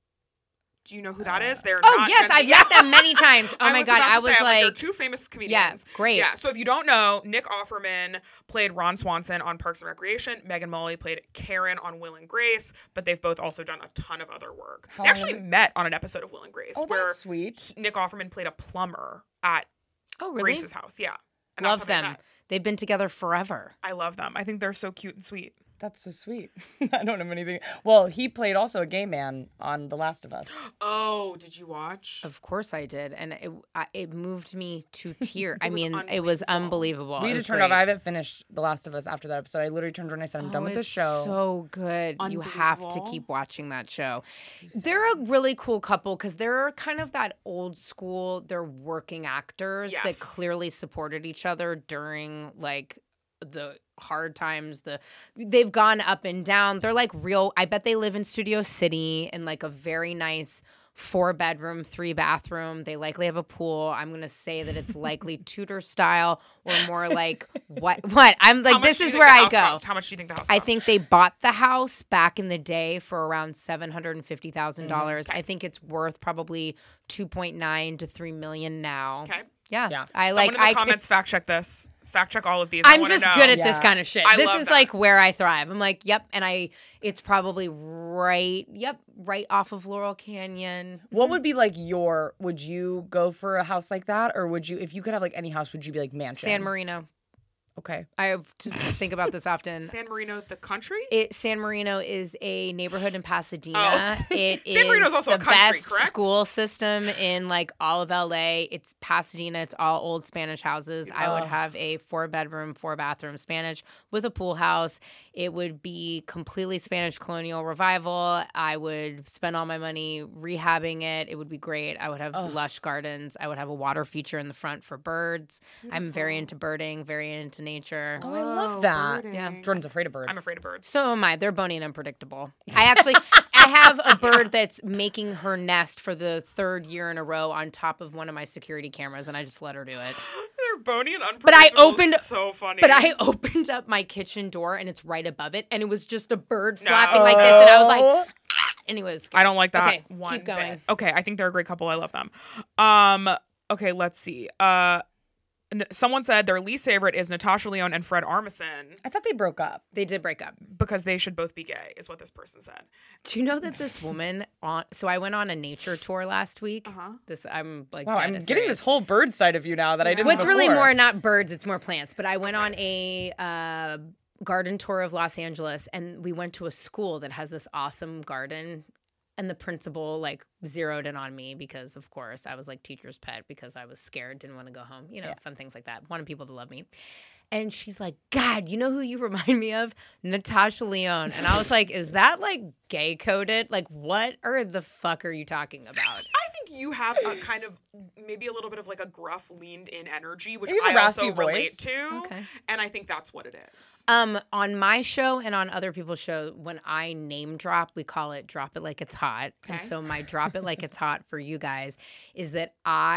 Speaker 2: Do you know who that is? They're
Speaker 3: Oh
Speaker 2: not
Speaker 3: yes,
Speaker 2: Gen-
Speaker 3: I've
Speaker 2: yeah.
Speaker 3: met them many times. Oh
Speaker 2: I
Speaker 3: my
Speaker 2: was
Speaker 3: god,
Speaker 2: about to
Speaker 3: I was
Speaker 2: say, I'm
Speaker 3: like,
Speaker 2: they're two famous comedians.
Speaker 3: yeah, great.
Speaker 2: Yeah. So if you don't know, Nick Offerman played Ron Swanson on Parks and Recreation. Megan Mullally played Karen on Will and Grace. But they've both also done a ton of other work.
Speaker 1: How
Speaker 2: they actually
Speaker 1: long-
Speaker 2: met on an episode of Will and Grace
Speaker 1: Oh,
Speaker 2: where
Speaker 1: that's sweet.
Speaker 2: Nick Offerman played a plumber at
Speaker 3: Oh really?
Speaker 2: Grace's house. Yeah. And that's
Speaker 3: Love
Speaker 2: how they
Speaker 3: them.
Speaker 2: met.
Speaker 3: They've been together forever.
Speaker 2: I love them. I think they're so cute and sweet.
Speaker 1: That's so sweet. I don't have anything. Well, he played also a gay man on The Last of Us.
Speaker 2: Oh, did you watch?
Speaker 3: Of course I did, and it I, it moved me to tears. I
Speaker 2: was
Speaker 3: mean, it was
Speaker 2: unbelievable.
Speaker 3: unbelievable.
Speaker 1: we
Speaker 3: It
Speaker 1: had to
Speaker 3: was
Speaker 1: turn it off.
Speaker 3: great.
Speaker 1: I haven't finished The Last of Us after that episode. I literally turned around and I said, I'm done
Speaker 3: Oh,
Speaker 1: with the
Speaker 3: it's
Speaker 1: show.
Speaker 3: So good. You have to
Speaker 2: Unbelievable.
Speaker 3: keep watching that show. They're a really cool couple because they're kind of that old school. They're working actors that
Speaker 2: Yes.
Speaker 3: clearly supported each other during like the hard times. The they've gone up and down. They're like real. I bet they live in Studio City in like a very nice four bedroom, three bathroom. They likely have a pool. I'm gonna say that it's likely Tudor style or more like what? What? I'm
Speaker 2: How
Speaker 3: like
Speaker 2: much
Speaker 3: this
Speaker 2: do you
Speaker 3: is
Speaker 2: think
Speaker 3: where
Speaker 2: the
Speaker 3: I
Speaker 2: house
Speaker 3: go.
Speaker 2: cost? How much do you think the house
Speaker 3: I
Speaker 2: cost?
Speaker 3: think they bought the house back in the day for around seven hundred and fifty thousand dollars.
Speaker 2: Okay.
Speaker 3: I think it's worth probably two point nine to three million now.
Speaker 2: Okay.
Speaker 3: Yeah,
Speaker 1: Yeah.
Speaker 3: I
Speaker 2: Someone
Speaker 3: like.
Speaker 2: in the
Speaker 3: I could-
Speaker 2: comments fact check this. Fact check all of these. I
Speaker 3: I'm
Speaker 2: wanna
Speaker 3: just
Speaker 2: know.
Speaker 3: good at this
Speaker 1: Yeah.
Speaker 3: kind of shit.
Speaker 2: I
Speaker 3: This
Speaker 2: love
Speaker 3: is
Speaker 2: that.
Speaker 3: like where I thrive. I'm like, yep, and I. It's probably right. Yep, right off of Laurel Canyon.
Speaker 1: What would be like your, would you go for a house like that? Or would you, if you could have like any house, would you be like mansion?
Speaker 3: San Marino.
Speaker 1: Okay.
Speaker 3: I have to think about this often.
Speaker 2: San Marino, the country.
Speaker 3: It, San Marino is a neighborhood in Pasadena.
Speaker 2: Oh.
Speaker 3: It
Speaker 2: San
Speaker 3: is
Speaker 2: Marino's also
Speaker 3: the
Speaker 2: a country,
Speaker 3: best
Speaker 2: correct?
Speaker 3: school system in like all of L A. It's Pasadena. It's all old Spanish houses. I would
Speaker 1: Ugh.
Speaker 3: have a four bedroom, four bathroom Spanish with a pool house. It would be completely Spanish colonial revival. I would spend all my money rehabbing it. It would be great. I would have
Speaker 1: Ugh.
Speaker 3: lush gardens. I would have a water feature in the front for birds. I'm very into birding, very into nature.
Speaker 1: Oh, I love that.
Speaker 2: birding.
Speaker 3: Yeah.
Speaker 1: Jordan's afraid of birds.
Speaker 2: I'm afraid of birds.
Speaker 3: So am I. They're bony and unpredictable. I actually, I have a bird that's making her nest for the third year in a row on top of one of my security cameras, and I just let her do it.
Speaker 2: They're bony and unpredictable.
Speaker 3: But I opened-
Speaker 2: So funny.
Speaker 3: But I opened up my kitchen door, and it's right above it, and it was just a bird
Speaker 2: No.
Speaker 3: flapping like this, and I was like, and it was.
Speaker 2: I don't like that.
Speaker 3: Okay,
Speaker 2: one
Speaker 3: keep going.
Speaker 2: bit. Okay, I think they're a great couple. I love them. Um. Okay, let's see. Uh, n- someone said their least favorite is Natasha Lyonne and Fred Armisen
Speaker 1: I thought they broke up.
Speaker 3: They did break up.
Speaker 2: because they should both be gay, is what this person said.
Speaker 3: Do you know that this woman on? So I went on a nature tour last week.
Speaker 2: Uh-huh.
Speaker 3: This I'm like.
Speaker 1: Wow,
Speaker 3: dead
Speaker 1: I'm
Speaker 3: serious.
Speaker 1: getting this whole bird side of you now that I didn't
Speaker 3: Well, it's really
Speaker 1: before.
Speaker 3: more not birds, it's more plants. But I went on a uh, garden tour of Los Angeles, and we went to a school that has this awesome garden. And the principal like zeroed in on me because, of course, I was like teacher's pet because I was scared, didn't want to go home, you know,
Speaker 1: Yeah.
Speaker 3: fun things like that. Wanted people to love me. And she's like, God, you know who you remind me of? Natasha Lyonne. And I was like, is that like gay coded? Like, what or the fuck are you talking about?
Speaker 2: I think you have a kind of maybe a little bit of like a gruff, leaned in energy, which
Speaker 1: You have
Speaker 2: I
Speaker 1: a
Speaker 2: also
Speaker 1: raspy
Speaker 2: relate
Speaker 1: voice.
Speaker 2: to.
Speaker 3: Okay.
Speaker 2: And I think that's what it is.
Speaker 3: Um, on my show and on other people's show, when I name drop, we call it drop it like it's hot. And
Speaker 2: Okay.
Speaker 3: so my drop it like it's hot for you guys is that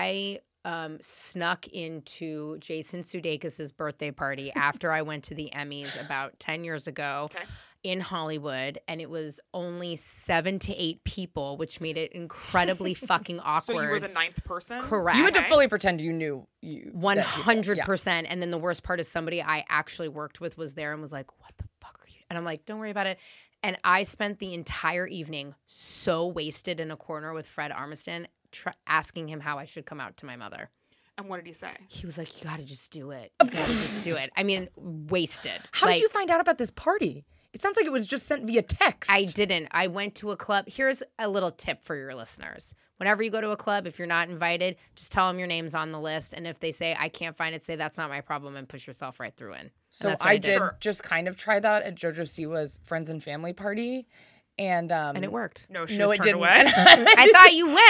Speaker 3: I um snuck into Jason Sudeikis' birthday party after I went to the Emmys about ten years ago.
Speaker 2: Okay.
Speaker 3: In Hollywood, and it was only seven to eight people, which made it incredibly fucking awkward.
Speaker 2: So you were the ninth person?
Speaker 3: Correct.
Speaker 1: You had to
Speaker 2: Okay.
Speaker 1: fully pretend you knew you.
Speaker 3: One
Speaker 1: that people-
Speaker 3: hundred
Speaker 1: yeah.
Speaker 3: percent. And then the worst part is somebody I actually worked with was there and was like, "What the fuck are you?" And I'm like, "Don't worry about it." And I spent the entire evening so wasted in a corner with Fred Armisen, tr- asking him how I should come out to my mother.
Speaker 2: And what did he say?
Speaker 3: He was like, "You got to just do it. You got to just do it." I mean, wasted.
Speaker 1: How
Speaker 3: Like,
Speaker 1: did you find out about this party? It sounds like it was just sent via text.
Speaker 3: I didn't. I went to a club. Here's a little tip for your listeners. Whenever you go to a club, if you're not invited, just tell them your name's on the list. And if they say, I can't find it, say, that's not my problem, and push yourself right through in. And
Speaker 1: So
Speaker 3: that's what
Speaker 1: I,
Speaker 3: did.
Speaker 1: did
Speaker 2: Sure.
Speaker 1: just kind of try that at JoJo Siwa's friends and family party. And um
Speaker 3: And it worked.
Speaker 2: No, she
Speaker 1: No,
Speaker 2: was
Speaker 1: it
Speaker 2: turned
Speaker 1: didn't.
Speaker 2: away.
Speaker 3: I thought you went.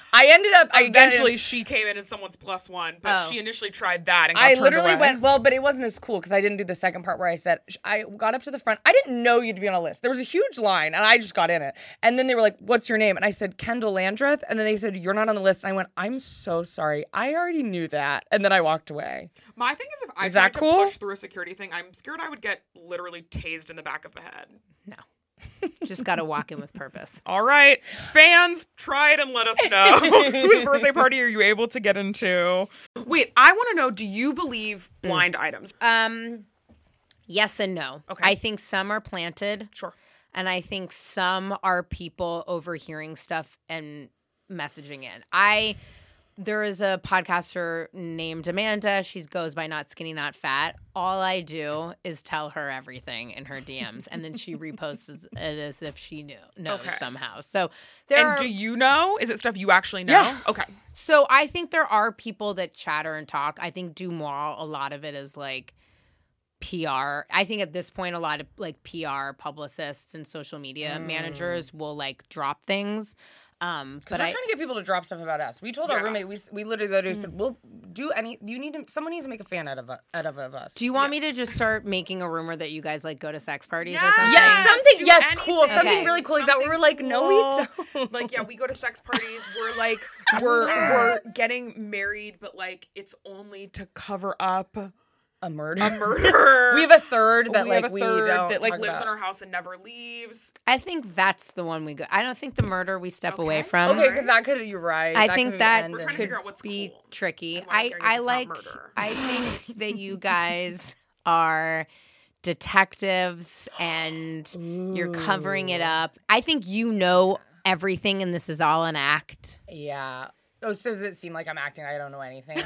Speaker 1: I ended up I
Speaker 2: Eventually,
Speaker 1: got,
Speaker 2: she came in as someone's plus one, but
Speaker 3: Oh.
Speaker 2: she initially tried that and got
Speaker 1: I
Speaker 2: turned
Speaker 1: literally
Speaker 2: away.
Speaker 1: went well, but it wasn't as cool because I didn't do the second part where I said I got up to the front. I didn't know you'd be on a list. There was a huge line, and I just got in it. And then they were like, "What's your name?" And I said Kendall Landreth, and then they said, "You're not on the list." And I went, "I'm so sorry. I already knew that." And then I walked away.
Speaker 2: My thing is, if I
Speaker 1: Is
Speaker 2: tried
Speaker 1: that
Speaker 2: to
Speaker 1: cool?
Speaker 2: push through a security thing, I'm scared I would get literally tased in the back of the head.
Speaker 3: No. Just got to walk in with purpose.
Speaker 2: All right, fans, try it and let us know. Whose birthday party are you able to get into? Wait, I want to know, do you believe blind items?
Speaker 3: Um, yes and no.
Speaker 2: Okay.
Speaker 3: I think some are planted.
Speaker 2: Sure.
Speaker 3: And I think some are people overhearing stuff and messaging in. I there is a podcaster named Amanda. She goes by Not Skinny Not Fat. All I do is tell her everything in her D Ms, and then she reposts it as if she knew knows
Speaker 2: Okay.
Speaker 3: somehow. So there
Speaker 2: And
Speaker 3: are,
Speaker 2: do you know? Is it stuff you actually know?
Speaker 1: Yeah.
Speaker 2: Okay.
Speaker 3: so I think there are people that chatter and talk. I think Dumois, a lot of it is like P R. I think at this point, a lot of like P R publicists and social media
Speaker 1: Mm.
Speaker 3: managers will like drop things. Um,
Speaker 1: Because
Speaker 3: but
Speaker 1: we're
Speaker 3: I,
Speaker 1: trying to get people to drop stuff about us. We told our
Speaker 2: Yeah.
Speaker 1: roommate, we, we literally, literally said, we'll do any, you need to, someone needs to make a fan out of, out of, of us.
Speaker 3: do you want me to just start making a rumor that you guys like go to sex parties or
Speaker 2: Yes.
Speaker 3: something?
Speaker 1: Yes,
Speaker 2: Yes,
Speaker 1: something,
Speaker 2: do
Speaker 1: yes,
Speaker 2: anything.
Speaker 1: cool. Something
Speaker 3: Okay.
Speaker 1: really cool like that. We
Speaker 2: Something
Speaker 1: were like, no, we
Speaker 2: cool.
Speaker 1: don't.
Speaker 2: Like, yeah, we go to sex parties. We're like, we're we're getting married, but like, it's only to cover up
Speaker 1: A murder.
Speaker 2: a murder.
Speaker 1: We have a third that
Speaker 2: we
Speaker 1: like
Speaker 2: have a
Speaker 1: we
Speaker 2: third
Speaker 1: don't
Speaker 2: that like
Speaker 1: talk
Speaker 2: lives
Speaker 1: about.
Speaker 2: in our house and never leaves.
Speaker 3: I think that's the one we go. I don't think the murder we step away
Speaker 2: Okay.
Speaker 3: from.
Speaker 1: Okay, because that could, you're right.
Speaker 3: I
Speaker 1: that
Speaker 3: think
Speaker 1: could
Speaker 3: that
Speaker 1: end
Speaker 2: We're
Speaker 1: in-
Speaker 2: trying to
Speaker 3: could
Speaker 2: figure out what's
Speaker 3: be
Speaker 2: cool.
Speaker 3: tricky.
Speaker 2: And what I'm
Speaker 3: I
Speaker 2: hearing is
Speaker 3: I
Speaker 2: it's not
Speaker 3: like.
Speaker 2: murder.
Speaker 3: I think that you guys are detectives and you're covering it up. I think you know everything, and this is all an act.
Speaker 1: Yeah. Oh, so does it seem like I'm acting? I don't know anything.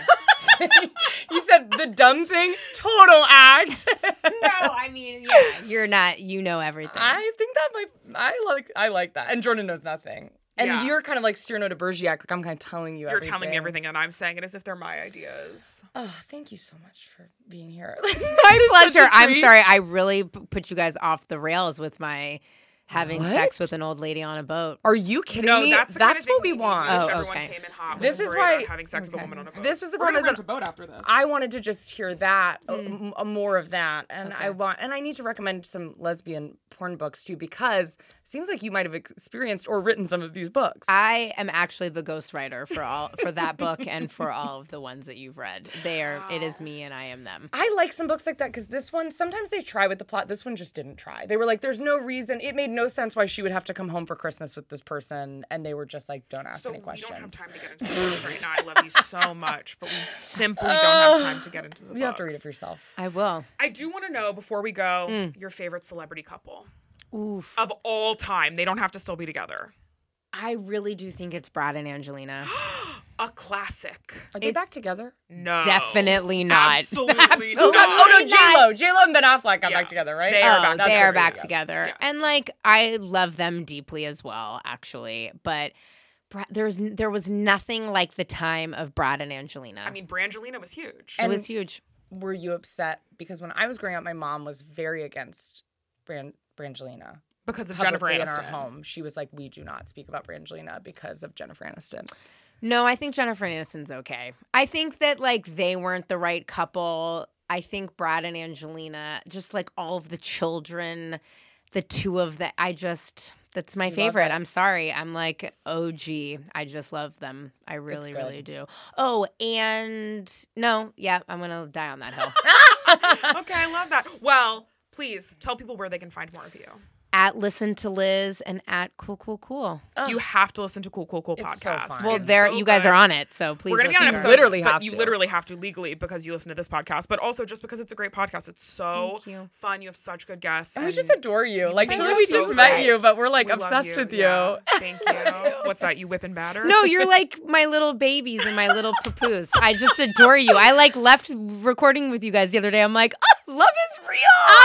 Speaker 1: You said the dumb thing. Total act.
Speaker 3: No, I mean, yeah, you're not. You know everything.
Speaker 1: I think that might. I like. I like that. And Jordan knows nothing. And
Speaker 2: Yeah.
Speaker 1: you're kind of like Cyrano de Bergerac. Like I'm kind of telling you.
Speaker 2: You're
Speaker 1: everything.
Speaker 2: telling me everything, and I'm saying it as if they're my ideas.
Speaker 1: Oh, thank you so much for being here.
Speaker 3: My pleasure. I'm sorry. I really p- put you guys off the rails with my having sex
Speaker 1: What?
Speaker 3: with an old lady on a boat.
Speaker 1: Are you kidding
Speaker 2: No,
Speaker 1: me?
Speaker 2: that's the kind of thing
Speaker 1: what we
Speaker 2: need.
Speaker 1: want.
Speaker 2: We wish
Speaker 3: Oh,
Speaker 2: everyone
Speaker 3: okay.
Speaker 2: came in hot.
Speaker 1: This
Speaker 2: with
Speaker 1: is
Speaker 2: worried
Speaker 1: why-
Speaker 2: about having sex with a
Speaker 3: okay.
Speaker 2: woman on a boat.
Speaker 1: This was the
Speaker 2: We're
Speaker 1: problem.
Speaker 2: gonna
Speaker 1: Is
Speaker 2: rent a boat after this.
Speaker 1: I wanted to just hear that uh,
Speaker 3: Mm.
Speaker 1: m- uh, more of that, and I
Speaker 3: Okay.
Speaker 1: want, and I need to recommend some lesbian porn books too, because it seems like you might have experienced or written some of these books.
Speaker 3: I am actually the ghostwriter for all for that book and for all of the ones that you've read. They are. It is me, and I am them.
Speaker 1: I like some books like that because this one, sometimes they try with the plot. This one just didn't try. They were like, there's no reason. It made no sense why she would have to come home for Christmas with this person. And they were just like, don't ask
Speaker 2: so
Speaker 1: any
Speaker 2: we
Speaker 1: questions.
Speaker 2: don't have time to get into the books right now. I love you so much, but we simply don't have time to get into the books.
Speaker 1: You have to read it for yourself.
Speaker 3: I will.
Speaker 2: I do want to know, before we go,
Speaker 1: Mm.
Speaker 2: your favorite celebrity couple
Speaker 3: Oof.
Speaker 2: of all time. They don't have to still be together.
Speaker 3: I really do think it's Brad and Angelina.
Speaker 2: A classic.
Speaker 1: Are they
Speaker 3: It's-
Speaker 1: back together?
Speaker 2: No.
Speaker 3: Absolutely not.
Speaker 2: Absolutely
Speaker 3: Absolutely
Speaker 1: Oh,
Speaker 2: not.
Speaker 1: oh no,
Speaker 3: not.
Speaker 1: J-Lo. J-Lo and Ben Affleck got
Speaker 2: Yeah.
Speaker 1: back together, right?
Speaker 2: They are
Speaker 3: Oh,
Speaker 2: back
Speaker 3: they
Speaker 2: together,
Speaker 3: are back
Speaker 2: yes.
Speaker 3: together.
Speaker 2: Yes.
Speaker 3: And like I love them deeply as well, actually. But Bra- there's there was nothing like the time of Brad and Angelina.
Speaker 2: I mean, Brangelina was huge.
Speaker 3: it was huge.
Speaker 1: Were you upset? Because when I was growing up, my mom was very against Bran- Brangelina.
Speaker 2: because of Jennifer
Speaker 1: Publicly
Speaker 2: Aniston.
Speaker 1: in our home. She was like, we do not speak about Brangelina because of Jennifer Aniston.
Speaker 3: No, I think Jennifer Aniston's okay. I think that like they weren't the right couple. I think Brad and Angelina, just like all of the children, the two of the, I just, that's my
Speaker 1: love
Speaker 3: favorite.
Speaker 1: it.
Speaker 3: I'm sorry. I'm like O G. I just love them. I really,
Speaker 1: good.
Speaker 3: really do. Oh, and no, yeah, I'm going to die on that hill.
Speaker 2: Okay, I love that. Well, please tell people where they can find more of you.
Speaker 3: At Listen to Liz and at Cool Cool Cool.
Speaker 2: You have to listen to Cool Cool Cool
Speaker 1: It's so
Speaker 2: podcast.
Speaker 1: fun.
Speaker 3: Well,
Speaker 1: It's
Speaker 3: there
Speaker 2: so
Speaker 3: you guys
Speaker 2: good.
Speaker 3: are on it, so please
Speaker 2: We're gonna get
Speaker 3: listen
Speaker 2: an
Speaker 3: to
Speaker 2: episode.
Speaker 3: it.
Speaker 1: literally
Speaker 2: but
Speaker 1: have
Speaker 2: you
Speaker 1: to.
Speaker 2: literally have to legally because you listen to this podcast, but also just because it's a great podcast. It's so
Speaker 3: Thank you.
Speaker 2: fun. You have such good guests,
Speaker 1: And we just adore you. Like,
Speaker 2: think
Speaker 1: sure,
Speaker 2: you're
Speaker 1: we
Speaker 2: so
Speaker 1: just met
Speaker 2: great.
Speaker 1: you, but we're like
Speaker 2: We love
Speaker 1: obsessed with you.
Speaker 2: Yeah. Thank you. What's that? You whip and batter?
Speaker 3: No, you're like my little babies and my little papoose. I just adore you. I like left recording with you guys the other day. I'm like, oh, love is real.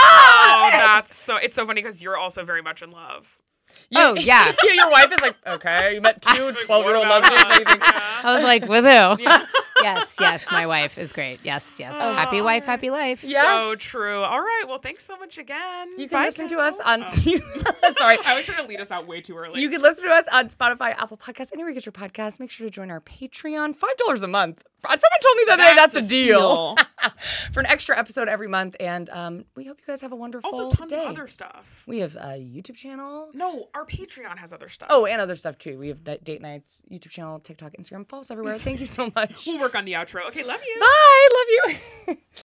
Speaker 2: Oh, that's so. It's so funny because you're also very much in love.
Speaker 1: You-
Speaker 3: Oh, yeah.
Speaker 1: Your wife is like, okay, you met two
Speaker 2: Like,
Speaker 1: twelve-year-old
Speaker 2: what about
Speaker 1: lesbians.
Speaker 2: us?
Speaker 1: and you think,
Speaker 2: Yeah.
Speaker 3: I was like, with who?
Speaker 2: Yeah.
Speaker 3: Yes, yes, my wife is great. Yes, yes.
Speaker 2: Oh,
Speaker 3: Happy wife, happy life.
Speaker 1: Yeah.
Speaker 2: So
Speaker 1: Yes.
Speaker 2: true. All right. Well, thanks so much again.
Speaker 1: You can
Speaker 2: Bye,
Speaker 1: listen to
Speaker 2: Kendall.
Speaker 1: us on.
Speaker 2: Oh.
Speaker 1: Sorry.
Speaker 2: I was trying to lead us out way too early.
Speaker 1: You can listen to us on Spotify, Apple Podcasts, anywhere you get your podcasts. Make sure to join our Patreon. five dollars a month. Someone told me the other day that's a deal. For an extra episode every month. And um, we hope you guys have a wonderful
Speaker 2: Also, tons
Speaker 1: day.
Speaker 2: of other stuff.
Speaker 1: We have a YouTube channel.
Speaker 2: No, our Patreon has other stuff.
Speaker 1: Oh, and other stuff too. We have d- date nights, YouTube channel, TikTok, Instagram. Follow us everywhere. Thank you so much.
Speaker 2: We'll work on the outro. Okay, love you.
Speaker 1: Bye. Love you.